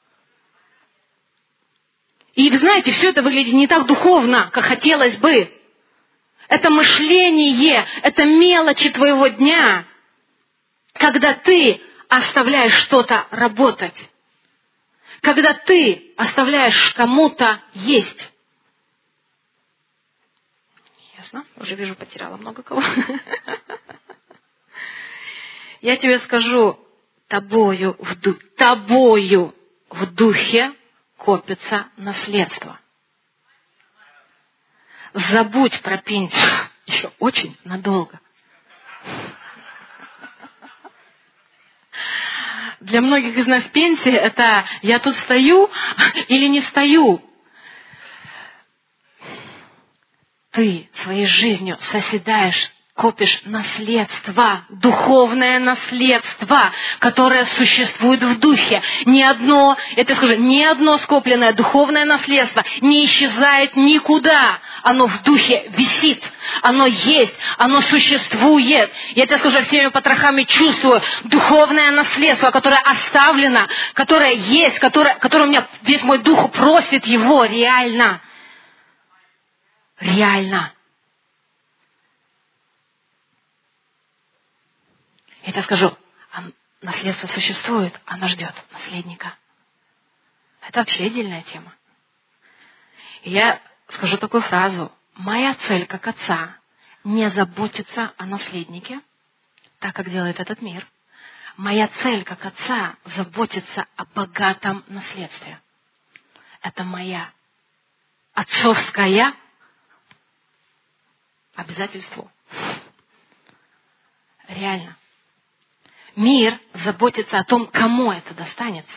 И вы знаете, все это выглядит не так духовно, как хотелось бы. Это мышление, это мелочи твоего дня, когда ты оставляешь что-то работать. когда ты оставляешь кому-то есть. Ясно? Уже вижу, потеряла много кого. Я тебе скажу, тобою в, ду... тобою в духе копится наследство. Забудь про пенсию еще очень надолго. Для многих из нас пенсия — это я тут стою или не стою. Ты своей жизнью созидаешь, копишь наследство, духовное наследство, которое существует в духе. Ни одно, я тебе скажу, ни одно скопленное духовное наследство не исчезает никуда. Оно в духе висит, оно есть, оно существует. Я тебе скажу, всеми потрохами чувствую духовное наследство, которое оставлено, которое есть, которое, которое у меня весь мой дух просит его реально. Реально. Я тебе скажу, наследство существует, оно ждет наследника. Это вообще отдельная тема. И я скажу такую фразу. Моя цель как отца не заботиться о наследнике, так как делает этот мир. Моя цель как отца заботиться о богатом наследстве. Это моя отцовская обязательство. Реально. Мир заботится о том, кому это достанется.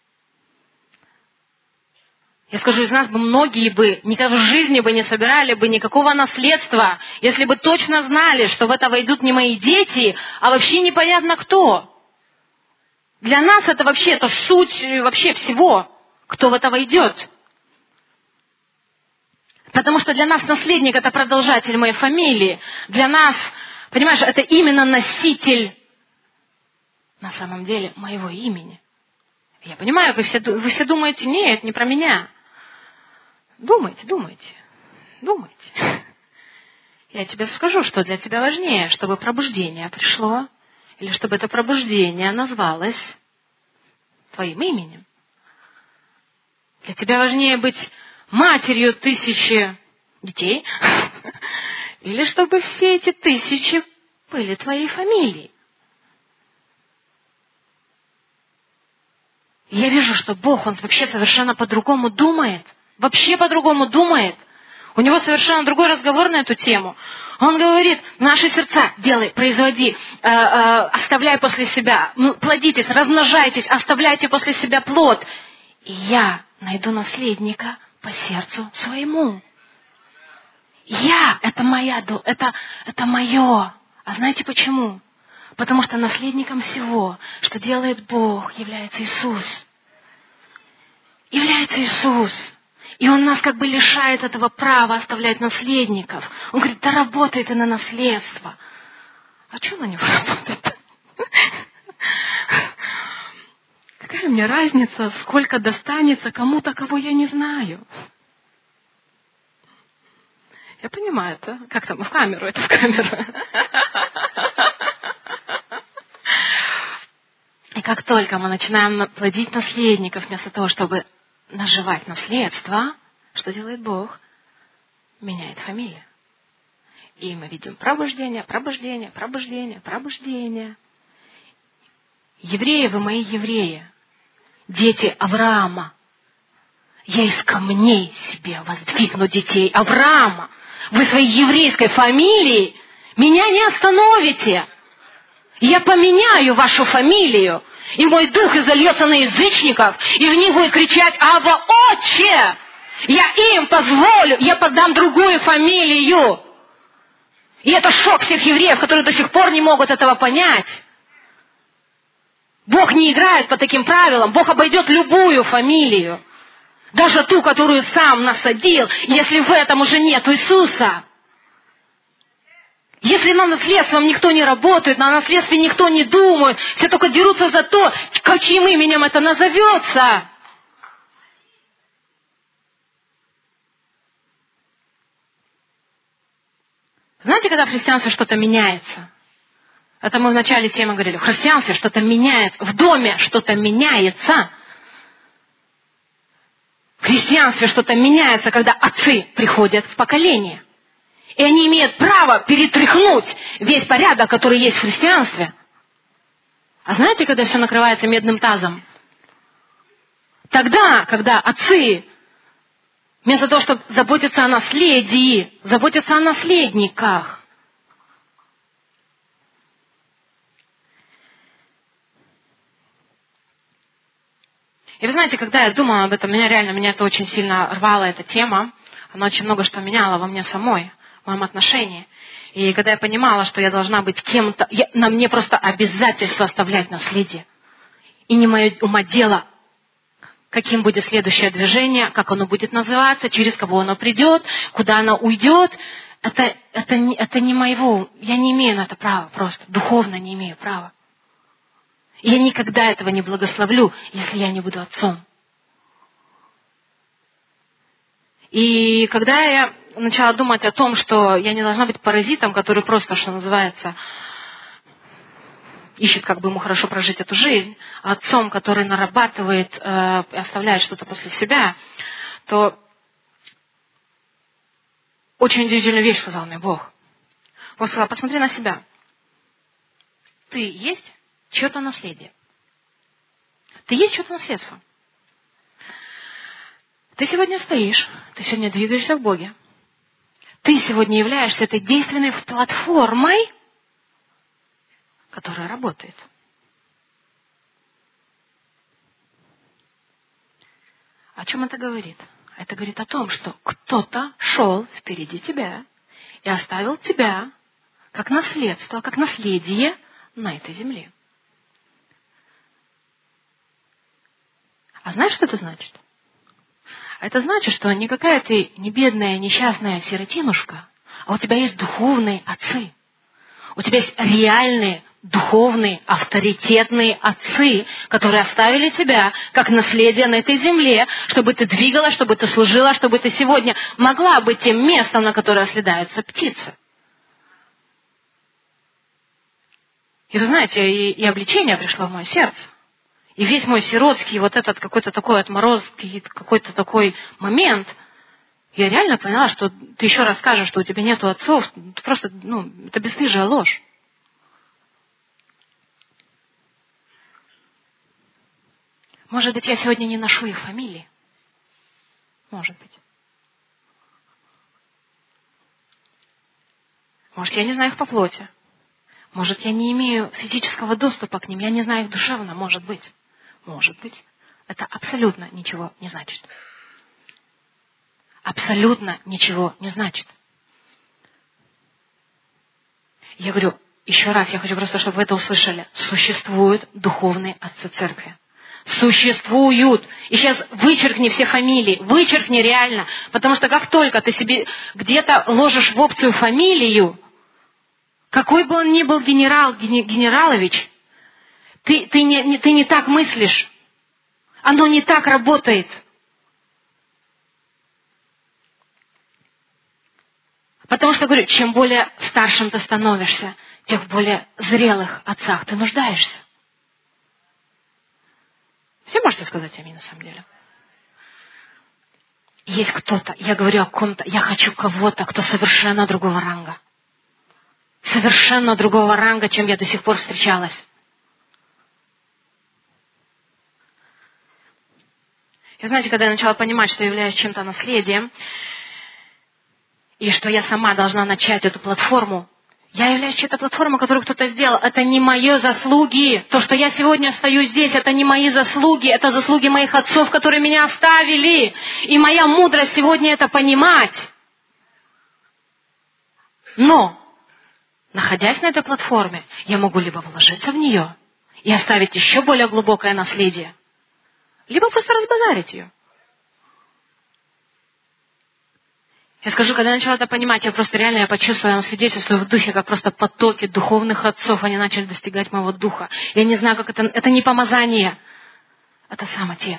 Я скажу, из нас бы многие бы никогда в жизни бы не собирали бы никакого наследства, если бы точно знали, что в это войдут не мои дети, а вообще непонятно кто. Для нас это вообще, это суть вообще всего, кто в это войдет. Потому что для нас наследник — это продолжатель моей фамилии. Для нас, понимаешь, это именно носитель, на самом деле, моего имени. Я понимаю, вы все, вы все думаете, нет, не про меня. Думайте, думайте, думайте. Я тебе скажу, что для тебя важнее, чтобы пробуждение пришло, или чтобы это пробуждение назвалось твоим именем. Для тебя важнее быть матерью тысячи детей, или чтобы все эти тысячи были твоей фамилией. Я вижу, что Бог, Он вообще совершенно по-другому думает. Вообще по-другому думает. У Него совершенно другой разговор на эту тему. Он говорит, наши сердца делай, производи, э, э, оставляй после себя, ну, плодитесь, размножайтесь, оставляйте после себя плод. И я найду наследника по сердцу своему. Я, это моя, это, это мое. А знаете почему? Потому что наследником всего, что делает Бог, является Иисус. Является Иисус. И Он нас как бы лишает этого права оставлять наследников. Он говорит, да работай ты на наследство. А что на него работать? Какая мне разница, сколько достанется кому-то, кого я не знаю? Я понимаю, это как там, в камеру, это в камеру. И как только мы начинаем плодить наследников, вместо того, чтобы наживать наследство, что делает Бог? Меняет фамилию. И мы видим пробуждение, пробуждение, пробуждение, пробуждение. Евреи, вы мои евреи, дети Авраама. Я из камней себе воздвигну детей Авраама. Вы своей еврейской фамилией меня не остановите. Я поменяю вашу фамилию, и мой дух изольется на язычников, и в них будет кричать «Ава, Отче!» Я им позволю, я подам другую фамилию. И это шок всех евреев, которые до сих пор не могут этого понять. Бог не играет по таким правилам. Бог обойдет любую фамилию. Даже ту, которую сам насадил, если в этом уже нет Иисуса. Если на наследством никто не работает, на наследстве никто не думает, все только дерутся за то, чьим именем это назовется. Знаете, когда в христианстве что-то меняется? Это мы в начале темы говорили. В христианстве что-то меняется, в доме что-то меняется. в христианстве что-то меняется, когда отцы приходят в поколение. И они имеют право перетряхнуть весь порядок, который есть в христианстве. А знаете, когда все накрывается медным тазом? Тогда, когда отцы, вместо того, чтобы заботиться о наследии, заботятся о наследниках. И вы знаете, когда я думала об этом, меня реально, меня это очень сильно рвала, эта тема. Она очень много что меняла во мне самой, в моем отношении. И когда я понимала, что я должна быть кем-то, я, на мне просто обязательство оставлять наследие. И не мое ума дело, каким будет следующее движение, как оно будет называться, через кого оно придет, куда оно уйдет. Это, это, это не моего, я не имею на это права просто, духовно не имею права. И я никогда этого не благословлю, если я не буду отцом. И когда я начала думать о том, что я не должна быть паразитом, который просто, что называется, ищет, как бы ему хорошо прожить эту жизнь, а отцом, который нарабатывает э, и оставляет что-то после себя, то очень удивительную вещь сказал мне Бог. Бог сказал: посмотри на себя. Ты есть чье-то наследие. Ты есть чье-то наследство. Ты сегодня стоишь, ты сегодня двигаешься в Боге. Ты сегодня являешься этой действенной платформой, которая работает. О чем это говорит? Это говорит о том, что кто-то шел впереди тебя и оставил тебя как наследство, как наследие на этой земле. А знаешь, что это значит? Это значит, что никакая ты не бедная, несчастная сиротинушка, а у тебя есть духовные отцы. У тебя есть реальные, духовные, авторитетные отцы, которые оставили тебя как наследие на этой земле, чтобы ты двигалась, чтобы ты служила, чтобы ты сегодня могла быть тем местом, на которое слетаются птицы. И вы знаете, и, и обличение пришло в мое сердце. И весь мой сиротский, вот этот какой-то такой отморозский, какой-то такой момент, я реально поняла, что ты еще раз скажешь, что у тебя нету отцов, просто, ну, это бесстыжая ложь. Может быть, я сегодня не ношу их фамилии. Может быть. Может, я не знаю их по плоти. Может, я не имею физического доступа к ним, я не знаю их душевно, может быть. Может быть. Это абсолютно ничего не значит. Абсолютно ничего не значит. Я говорю, еще раз, я хочу просто, чтобы вы это услышали. Существуют духовные отцы церкви. Существуют. И сейчас вычеркни все фамилии. Вычеркни реально. Потому что как только ты себе где-то ложишь в опцию фамилию, какой бы он ни был генерал, генералович, ты, ты, не, не, ты не так мыслишь. Оно не так работает. Потому что, говорю, чем более старшим ты становишься, тем в более зрелых отцах ты нуждаешься. Все можете сказать аминь на самом деле? Есть кто-то, я говорю о ком-то, я хочу кого-то, кто совершенно другого ранга. Совершенно другого ранга, чем я до сих пор встречалась. И знаете, когда я начала понимать, что я являюсь чем-то наследием, и что я сама должна начать эту платформу, я являюсь чьей-то платформой, которую кто-то сделал. Это не мои заслуги. То, что я сегодня стою здесь, это не мои заслуги. Это заслуги моих отцов, которые меня оставили. И моя мудрость сегодня это понимать. Но, находясь на этой платформе, я могу либо вложиться в нее и оставить еще более глубокое наследие, либо просто разбазарить ее. Я скажу, когда я начала это понимать, я просто реально я почувствовала, я свидетельствую в духе, как просто потоки духовных отцов, они начали достигать моего духа. Я не знаю, как это, это не помазание, это сам Отец.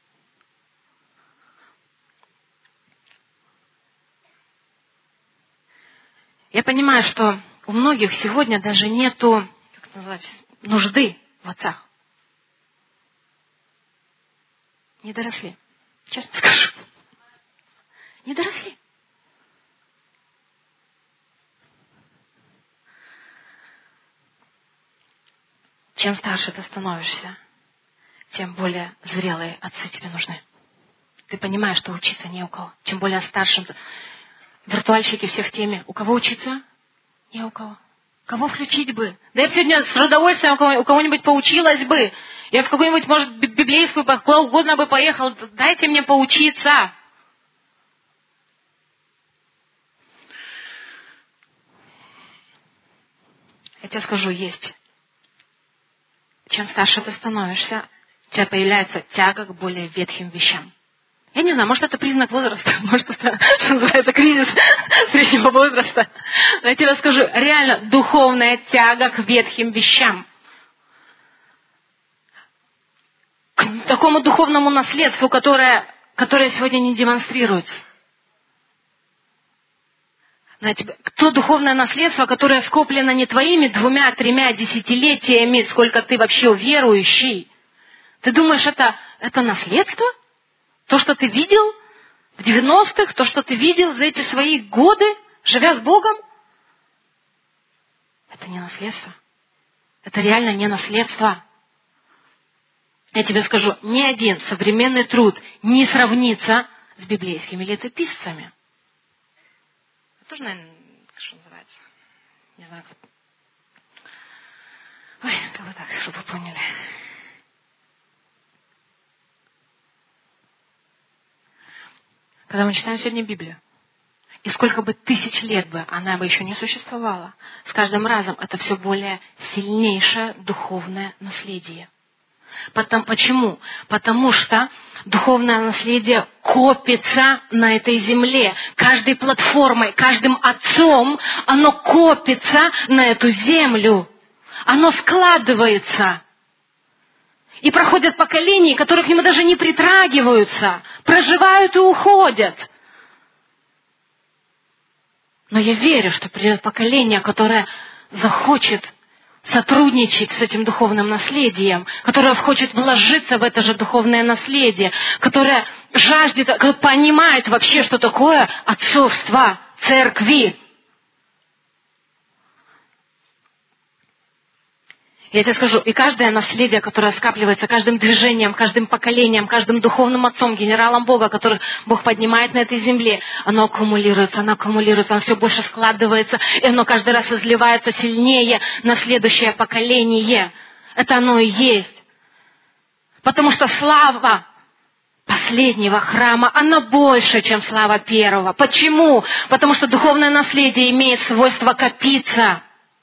Я понимаю, что у многих сегодня даже нету, как это назвать, нужды в отцах. Не доросли. Честно скажу. Не доросли. Чем старше ты становишься, тем более зрелые отцы тебе нужны. Ты понимаешь, что учиться не у кого. Чем более старшим. Виртуальщики все в теме. У кого учиться? Не у кого. Кого включить бы? Да я бы сегодня с удовольствием у кого-нибудь поучилась бы. Я в какую-нибудь, может, библейскую, куда угодно бы поехала. Дайте мне поучиться. Я тебе скажу, есть. Чем старше ты становишься, у тебя появляется тяга к более ветхим вещам. Я не знаю, может, это признак возраста, может, это, что называется, кризис среднего возраста. Но я тебе скажу, реально духовная тяга к ветхим вещам. К такому духовному наследству, которое, которое сегодня не демонстрируется. Знаете, то духовное наследство, которое скоплено не твоими двумя-тремя десятилетиями, сколько ты вообще верующий. Ты думаешь, это, это наследство? То, что ты видел в девяностых, то, что ты видел за эти свои годы, живя с Богом, это не наследство. Это реально не наследство. Я тебе скажу, ни один современный труд не сравнится с библейскими летописцами. Тоже, наверное, что называется, не знаю, как... Ой, как бы так, чтобы вы поняли. Когда мы читаем сегодня Библию, и сколько бы тысяч лет бы она бы еще не существовала, с каждым разом это все более сильнейшее духовное наследие. Потом, почему? Потому что духовное наследие копится на этой земле. Каждой платформой, каждым отцом оно копится на эту землю. Оно складывается. И проходят поколения, которые к нему даже не притрагиваются. Проживают и уходят. Но я верю, что придет поколение, которое захочет сотрудничать с этим духовным наследием, которое хочет вложиться в это же духовное наследие, которое жаждет, которое понимает вообще, что такое отцовство церкви. Я тебе скажу, и каждое наследие, которое скапливается каждым движением, каждым поколением, каждым духовным отцом, генералом Бога, который Бог поднимает на этой земле, оно аккумулируется, оно аккумулируется, оно все больше складывается, и оно каждый раз изливается сильнее на следующее поколение. Это оно и есть. Потому что слава последнего храма, она больше, чем слава первого. Почему? Потому что духовное наследие имеет свойство копиться.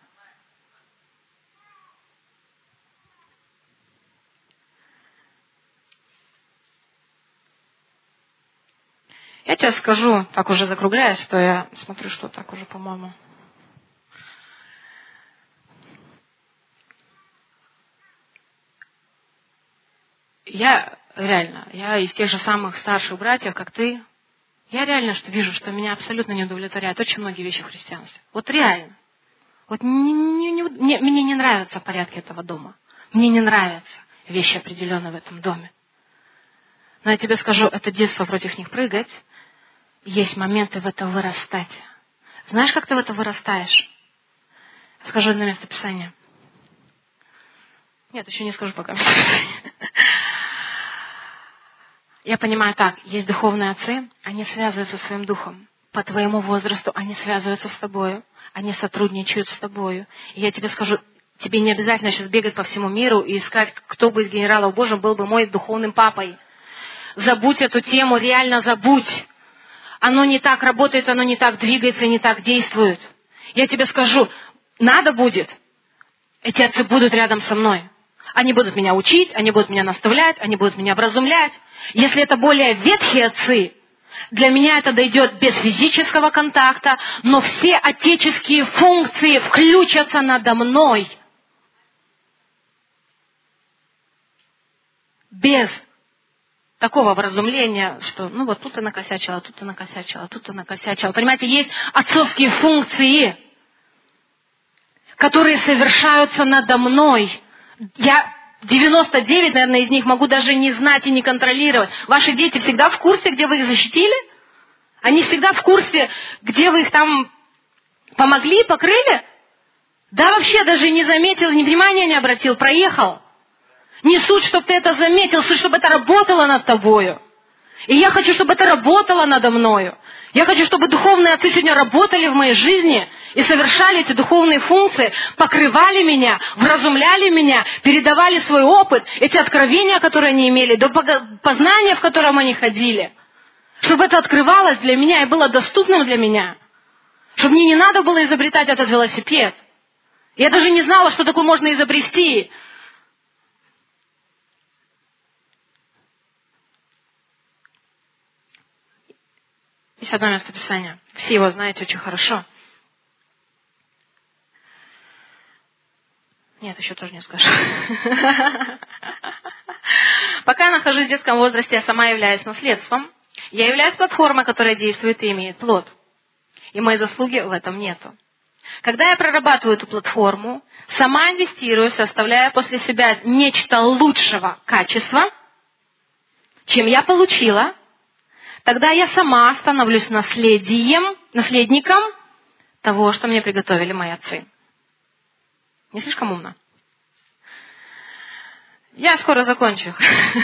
Я тебе скажу, так уже закругляясь, что я смотрю, что так уже, по-моему. Я реально, я из тех же самых старших братьев, как ты, я реально что вижу, что меня абсолютно не удовлетворяют очень многие вещи в христианстве. Вот реально. Вот не, не, не, мне, мне не нравятся порядки этого дома. Мне не нравятся вещи определенные в этом доме. Но я тебе скажу, это детство против них прыгать. Есть моменты в это вырастать. Знаешь, как ты в это вырастаешь? Скажу одно место Писания. Нет, еще не скажу пока. Я понимаю так, есть духовные отцы, они связываются со своим духом. По твоему возрасту они связываются с тобою, они сотрудничают с тобою. И я тебе скажу, тебе не обязательно сейчас бегать по всему миру и искать, кто бы из генералов Божьих был бы мой духовным папой. Забудь эту тему, реально забудь. Оно не так работает, оно не так двигается, не так действует. Я тебе скажу, надо будет, эти отцы будут рядом со мной. Они будут меня учить, они будут меня наставлять, они будут меня образумлять. Если это более ветхие отцы, для меня это дойдет без физического контакта, но все отеческие функции включатся надо мной. Без такого вразумления, что ну вот тут ты накосячила, тут ты накосячила, тут ты накосячила. Понимаете, есть отцовские функции, которые совершаются надо мной. Я девяносто девять, наверное, из них могу даже не знать и не контролировать. Ваши дети всегда в курсе, где вы их защитили? Они всегда в курсе, где вы их там помогли, покрыли? Да вообще даже не заметил, ни внимания не обратил, проехал. Не суть, чтобы ты это заметил, суть, чтобы это работало над тобою. И я хочу, чтобы это работало надо мною. Я хочу, чтобы духовные отцы сегодня работали в моей жизни и совершали эти духовные функции, покрывали меня, вразумляли меня, передавали свой опыт, эти откровения, которые они имели, до познания, в котором они ходили. Чтобы это открывалось для меня и было доступным для меня. Чтобы мне не надо было изобретать этот велосипед. Я даже не знала, что такое можно изобрести. Есть одно место Писания. Все его знаете очень хорошо. Нет, еще тоже не скажу. Пока я нахожусь в детском возрасте, я сама являюсь наследством. Я являюсь платформой, которая действует и имеет плод. И моей заслуги в этом нету. Когда я прорабатываю эту платформу, сама инвестирую, оставляя после себя нечто лучшего качества, чем я получила, тогда я сама становлюсь наследием, наследником того, что мне приготовили мои отцы. Не слишком умно? Я скоро закончу.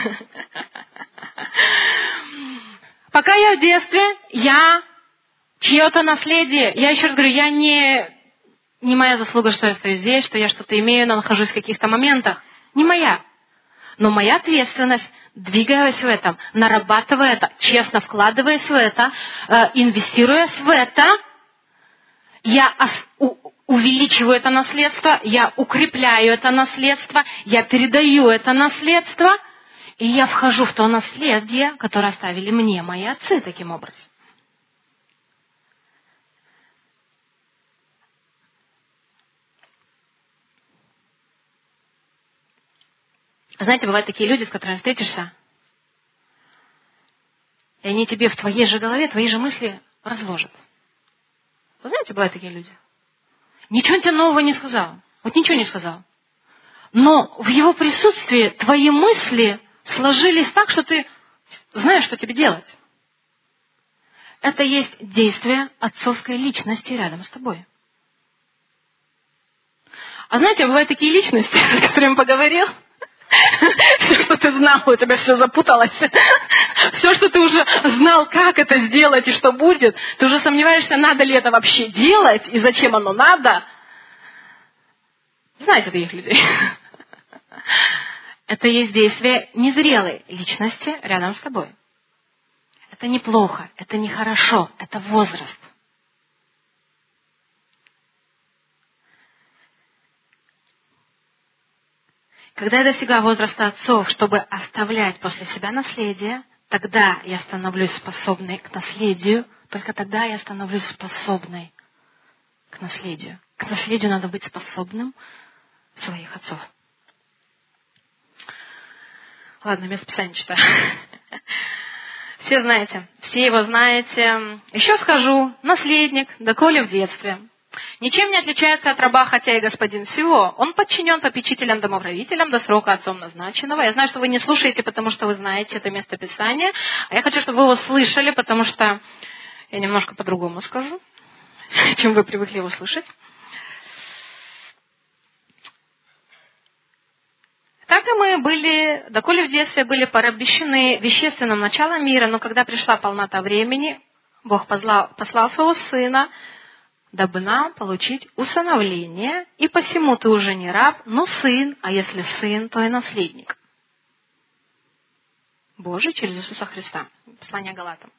Пока я в детстве, я чье-то наследие. Я еще раз говорю, я не, не моя заслуга, что я стою здесь, что я что-то имею, но нахожусь в каких-то моментах. Не моя. Но моя ответственность, двигаясь в этом, нарабатывая это, честно вкладываясь в это, э, инвестируясь в это, я ос- у- увеличиваю это наследство, я укрепляю это наследство, я передаю это наследство, и я вхожу в то наследие, которое оставили мне мои отцы таким образом. Знаете, бывают такие люди, с которыми встретишься, и они тебе в твоей же голове, твои же мысли разложат. Вы знаете, бывают такие люди. Ничего он тебе нового не сказал. Вот ничего не сказал. Но в его присутствии твои мысли сложились так, что ты знаешь, что тебе делать. Это есть действие отцовской личности рядом с тобой. А знаете, бывают такие личности, с которыми поговорил, все, что ты знал, у тебя все запуталось. Все, что ты уже знал, как это сделать и что будет, ты уже сомневаешься, надо ли это вообще делать и зачем оно надо. Знаете таких людей? Это есть действие незрелой личности рядом с тобой. Это неплохо, это нехорошо, это возраст. Когда я достигаю возраста отцов, чтобы оставлять после себя наследие, тогда я становлюсь способной к наследию, только тогда я становлюсь способной к наследию. К наследию надо быть способным своих отцов. Ладно, место Писания читаю. Все знаете, все его знаете. Еще скажу, наследник, доколе в детстве. Ничем не отличается от раба, хотя и господин всего. Он подчинен попечителям-домоправителям до срока отцом назначенного. Я знаю, что вы не слушаете, потому что вы знаете это место Писания. А я хочу, чтобы вы его слышали, потому что я немножко по-другому скажу, чем вы привыкли его слышать. Так и мы были, доколе в детстве были порабощены вещественным началом мира, но когда пришла полнота времени, Бог послал, послал своего Сына, дабы нам получить усыновление, и посему ты уже не раб, но сын, а если сын, то и наследник Божий через Иисуса Христа. Послание Галатам.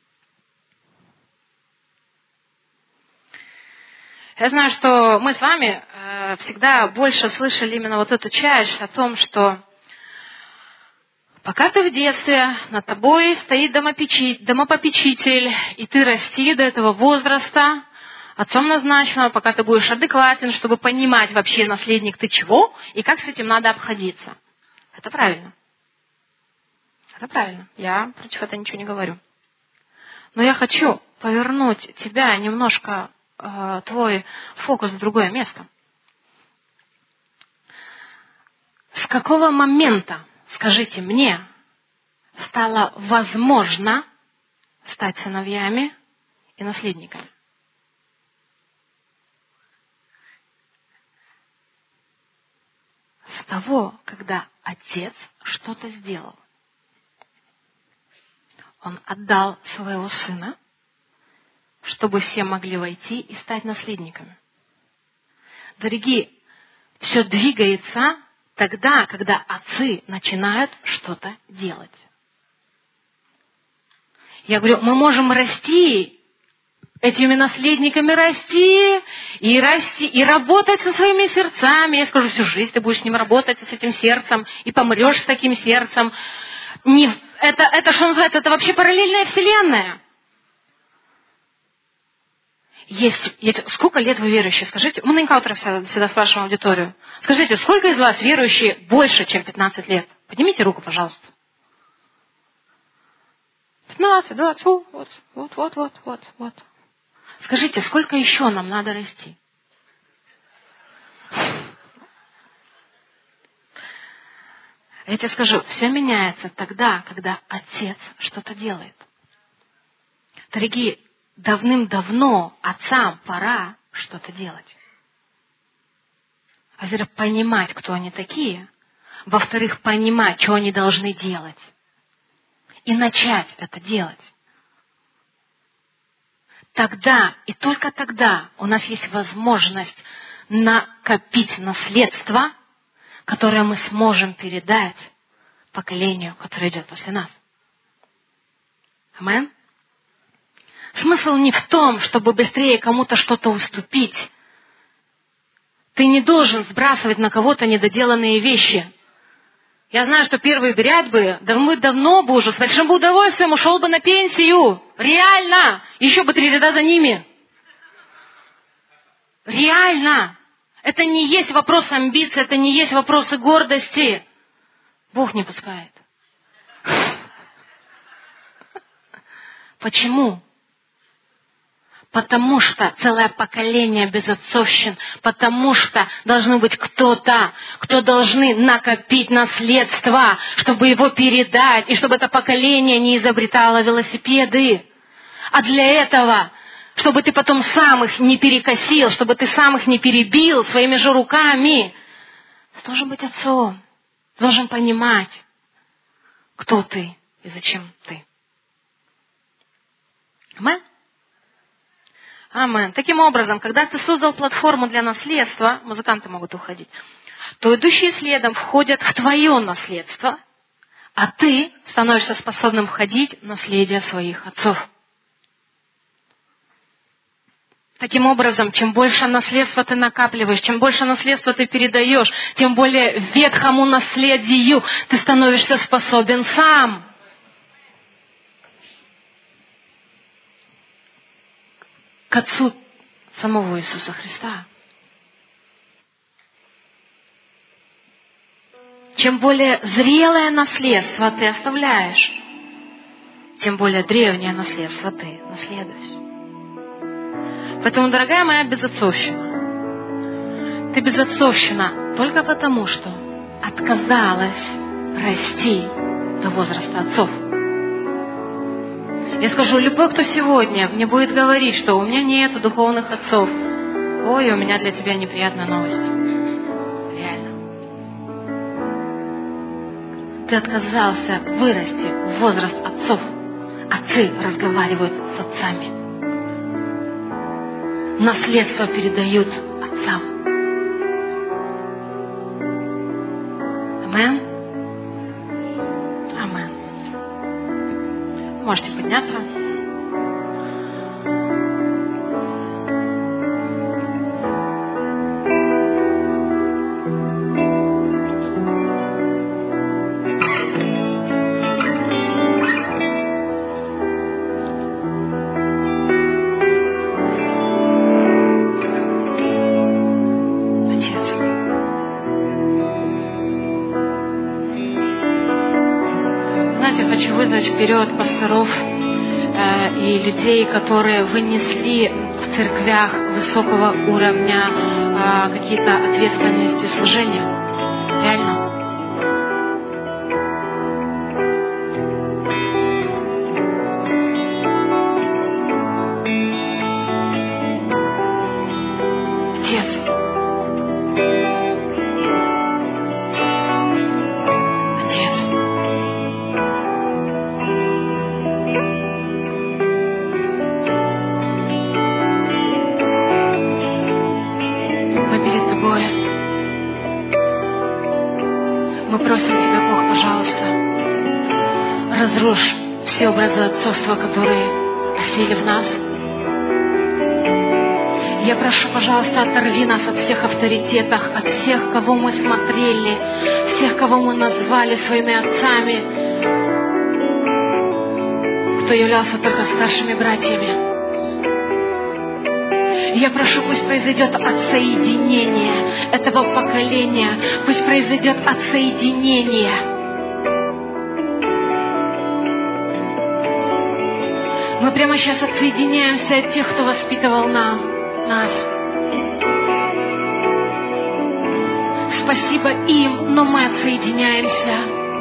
Я знаю, что мы с вами э, всегда больше слышали именно вот эту часть о том, что пока ты в детстве, над тобой стоит домопечи- домопопечитель, и ты расти до этого возраста, отцом назначенного, пока ты будешь адекватен, чтобы понимать вообще, наследник ты чего, и как с этим надо обходиться. Это правильно. Это правильно. Я против этого ничего не говорю. Но я хочу повернуть тебя немножко, э, твой фокус в другое место. С какого момента, скажите мне, стало возможно стать сыновьями и наследниками? С того, когда отец что-то сделал. Он отдал своего сына, чтобы все могли войти и стать наследниками. Дорогие, все двигается тогда, когда отцы начинают что-то делать. Я говорю, мы можем расти, этими наследниками расти, и расти, и работать со своими сердцами. Я скажу, всю жизнь ты будешь с ним работать, с этим сердцем, и помрешь с таким сердцем. Не, это, это что называется, это вообще параллельная вселенная. Есть, есть, сколько лет вы верующие? Скажите, мы на энкаунтерах всегда, всегда спрашиваем аудиторию. Скажите, сколько из вас верующие больше, чем пятнадцать лет? Поднимите руку, пожалуйста. пятнадцать, двадцать, вот, вот, вот, вот, вот, вот. Скажите, сколько еще нам надо расти? Я тебе скажу, все меняется тогда, когда отец что-то делает. Дорогие, давным-давно отцам пора что-то делать. Во-первых, понимать, кто они такие. Во-вторых, понимать, что они должны делать. И начать это делать. Тогда и только тогда у нас есть возможность накопить наследство, которое мы сможем передать поколению, которое идет после нас. Амин. Смысл не в том, чтобы быстрее кому-то что-то уступить. Ты не должен сбрасывать на кого-то недоделанные вещи. Я знаю, что первый бряд бы давно бы уже с большим бы удовольствием ушел бы на пенсию. Реально. Еще бы три ряда за ними. Реально. Это не есть вопрос амбиций, это не есть вопросы гордости. Бог не пускает. Почему? Потому что целое поколение безотцовщин, потому что должны быть кто-то, кто должны накопить наследство, чтобы его передать, и чтобы это поколение не изобретало велосипеды. А для этого, чтобы ты потом сам их не перекосил, чтобы ты сам их не перебил своими же руками, ты должен быть отцом, ты должен понимать, кто ты и зачем ты. Аминь? Аминь. Таким образом, когда ты создал платформу для наследства, музыканты могут уходить, то идущие следом входят в твое наследство, а ты становишься способным входить в наследие своих отцов. Таким образом, чем больше наследства ты накапливаешь, чем больше наследства ты передаешь, тем более ветхому наследию ты становишься способен сам. К Отцу самого Иисуса Христа. Чем более зрелое наследство ты оставляешь, тем более древнее наследство ты наследуешь. Поэтому, дорогая моя безотцовщина, ты безотцовщина только потому, что отказалась расти до возраста отцов. Я скажу, любой, кто сегодня мне будет говорить, что у меня нет духовных отцов, ой, у меня для тебя неприятная новость. Реально. Ты отказался вырасти в возраст отцов. Отцы разговаривают с отцами. Наследство передают отцам. Аминь. Аминь. Можете подняться. Вперед пасторов э, и людей, которые вынесли в церквях высокого уровня э, какие-то ответственности служения. Реально. разрушь все образы отцовства, которые осели в нас. Я прошу, пожалуйста, оторви нас от всех авторитетов, от всех, кого мы смотрели, всех, кого мы назвали своими отцами, кто являлся только старшими братьями. Я прошу, пусть произойдет отсоединение этого поколения, пусть произойдет отсоединение. Мы прямо сейчас отсоединяемся от тех, кто воспитывал нам, нас. Спасибо им, но мы отсоединяемся.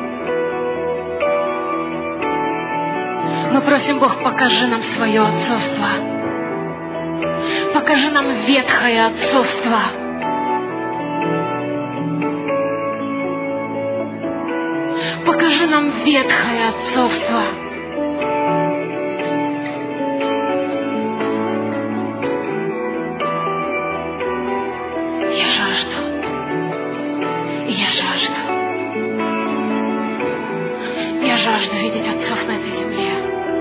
Мы просим, Бог, покажи нам свое отцовство. Покажи нам ветхое отцовство. Покажи нам ветхое отцовство. Я жажду. Я жажду. Я жажду видеть отцов на этой земле.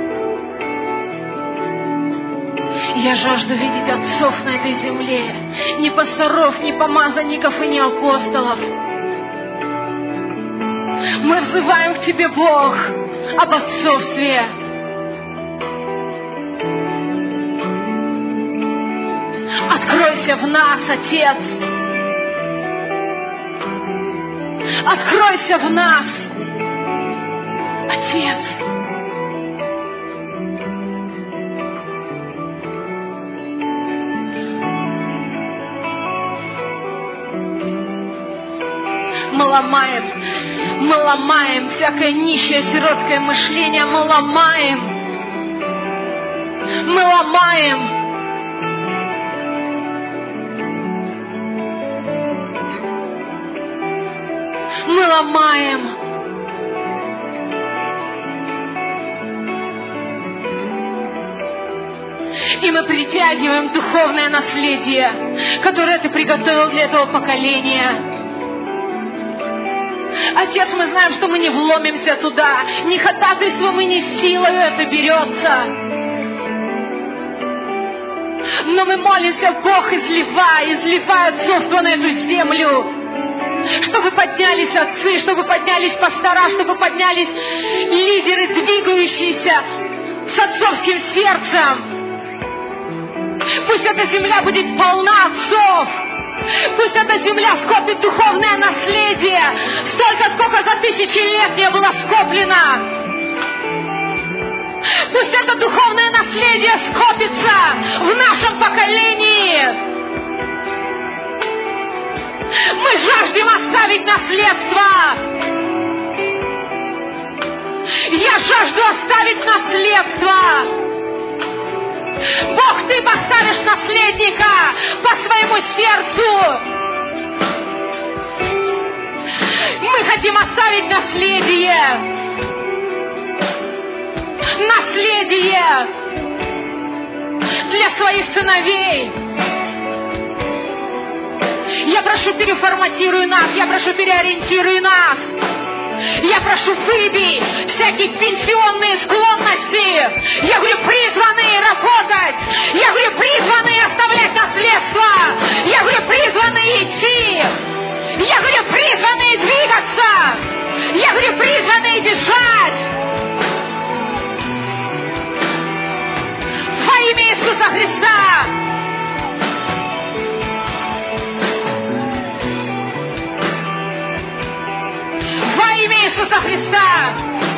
Я жажду видеть отцов на этой земле. Ни пасторов, ни помазанников и ни апостолов. Мы взываем к Тебе, Бог, об отцовстве. Откройся в нас, Отец. Откройся в нас, Отец. Мы ломаем, мы ломаем всякое нищее, сиротское мышление, мы ломаем, мы ломаем. Мы ломаем. И мы притягиваем духовное наследие, которое Ты приготовил для этого поколения. Отец, мы знаем, что мы не вломимся туда, ни ходатайством и ни силой это берется. Но мы молимся, Бог, изливай, изливай отцовство на эту землю, чтобы поднялись отцы, чтобы поднялись пастора, чтобы поднялись лидеры, двигающиеся с отцовским сердцем. Пусть эта земля будет полна отцов. Пусть эта земля скопит духовное наследие, столько, сколько за тысячи лет не было скоплено. Пусть это духовное наследие скопится в нашем поколении. Мы жаждем оставить наследство. Я жажду оставить наследство. Бог, Ты поставишь наследника по своему сердцу. Мы хотим оставить наследие. Наследие для своих сыновей. Я прошу, переформатируй нас, я прошу, переориентируй нас. Я прошу, выбей всякие пенсионные склонности. Я говорю, призванные работать. Я говорю, призванные оставлять наследство. Я говорю, призванные идти. Я говорю, призванные двигаться. Я говорю, призванные бежать. Во имя Иисуса Христа. Во имя Иисуса Христа.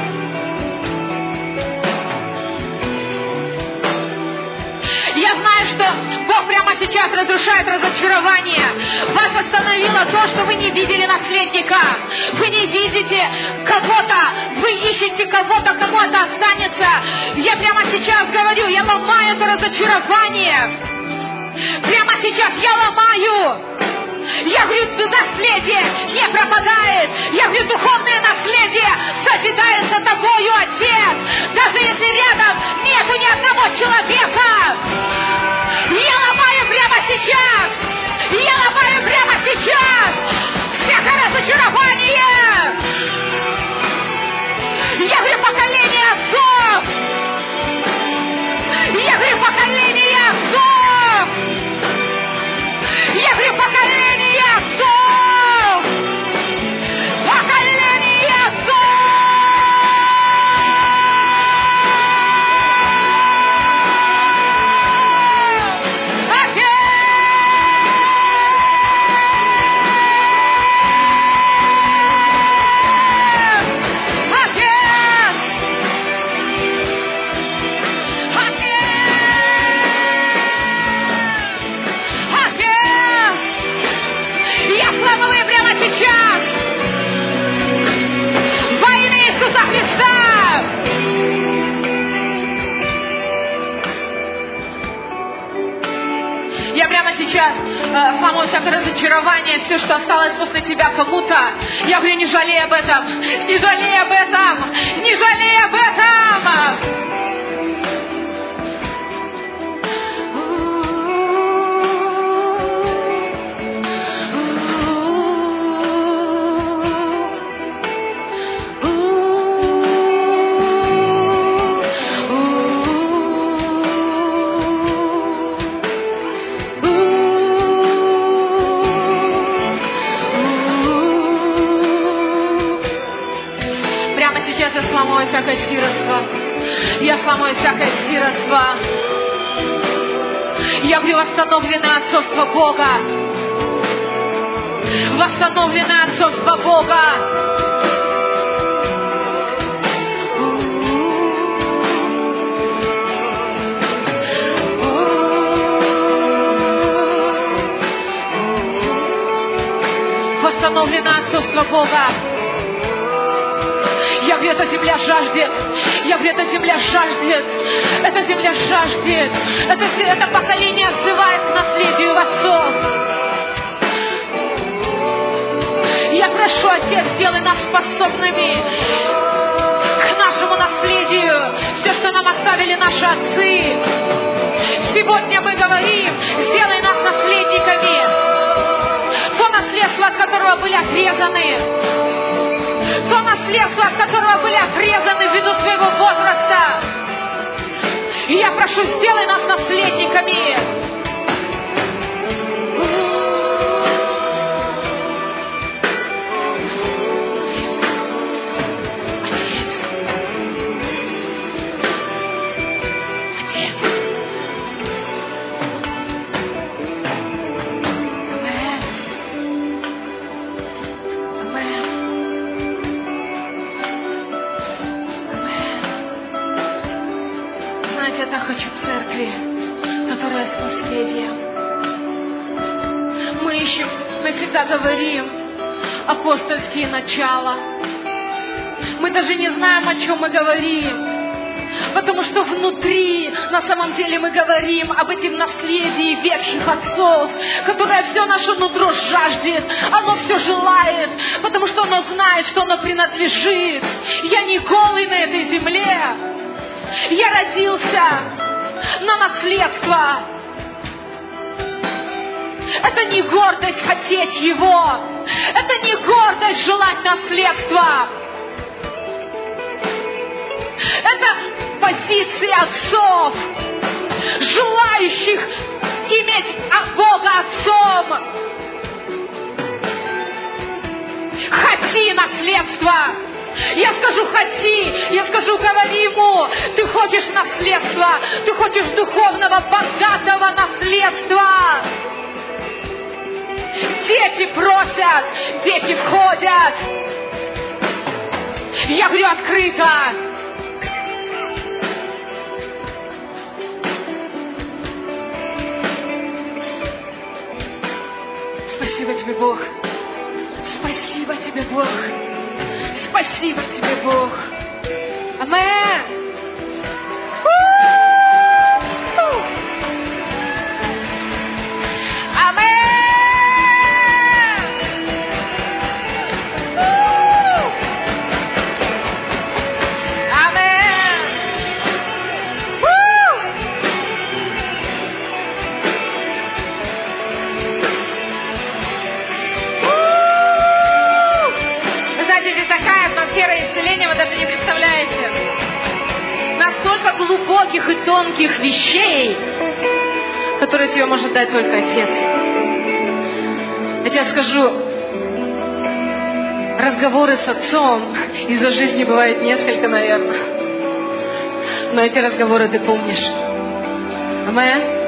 Я знаю, что Бог прямо сейчас разрушает разочарование. Вас остановило то, что вы не видели наследника. Вы не видите кого-то. Вы ищете кого-то, кому это останется. Я прямо сейчас говорю, я ломаю это разочарование. Прямо сейчас я ломаю. Я говорю, наследие не пропадает. Я говорю, духовное наследие созидается тобою, Отец. Даже если рядом нету ни одного человека. Я ломаю прямо сейчас. Я ломаю прямо сейчас. Всякое разочарование. Я говорю, поколение э, сломаю всякое разочарование, все, что осталось после тебя кому-то. Я говорю, не жалей об этом, не жалей об этом, не жалей об этом. Я сломаю всякое сиротство. Я сломаю всякое сиротство. Я говорю, восстановленное отцовство Бога. Восстановленное отцовство Бога. Восстановленное отцовство Бога. Я говорю, эта земля жаждет. Я говорю, эта земля жаждет. Эта земля жаждет. Это, это поколение взывает к наследию отцов. Я прошу, Отец, сделай нас способными к нашему наследию. Все, что нам оставили наши отцы. Сегодня мы говорим, сделай нас наследниками. То наследство, от которого были отрезаны. То наследство, от которого были отрезаны ввиду своего возраста. И я прошу, сделай нас наследниками. Говорим апостольские начала. Мы даже не знаем, о чем мы говорим. Потому что внутри, на самом деле, мы говорим об этом наследии ветхих отцов, которое все наше нутро жаждет, оно все желает, потому что оно знает, что оно принадлежит. Я не голый на этой земле. Я родился на наследство. Это не гордость хотеть его. Это не гордость желать наследства. Это позиция отцов, желающих иметь Бога отцом. Хоти наследство. Я скажу, хоти, я скажу, говори ему, ты хочешь наследства, ты хочешь духовного, богатого наследства. Дети просят, дети входят. Я говорю открыто. Спасибо тебе, Бог. Спасибо тебе, Бог. Спасибо тебе, Бог. Амен. Вы даже не представляете, настолько глубоких и тонких вещей, которые тебе может дать только Отец. Я тебе скажу, разговоры с Отцом из-за жизни бывает несколько, наверное, но эти разговоры ты помнишь. Аминь.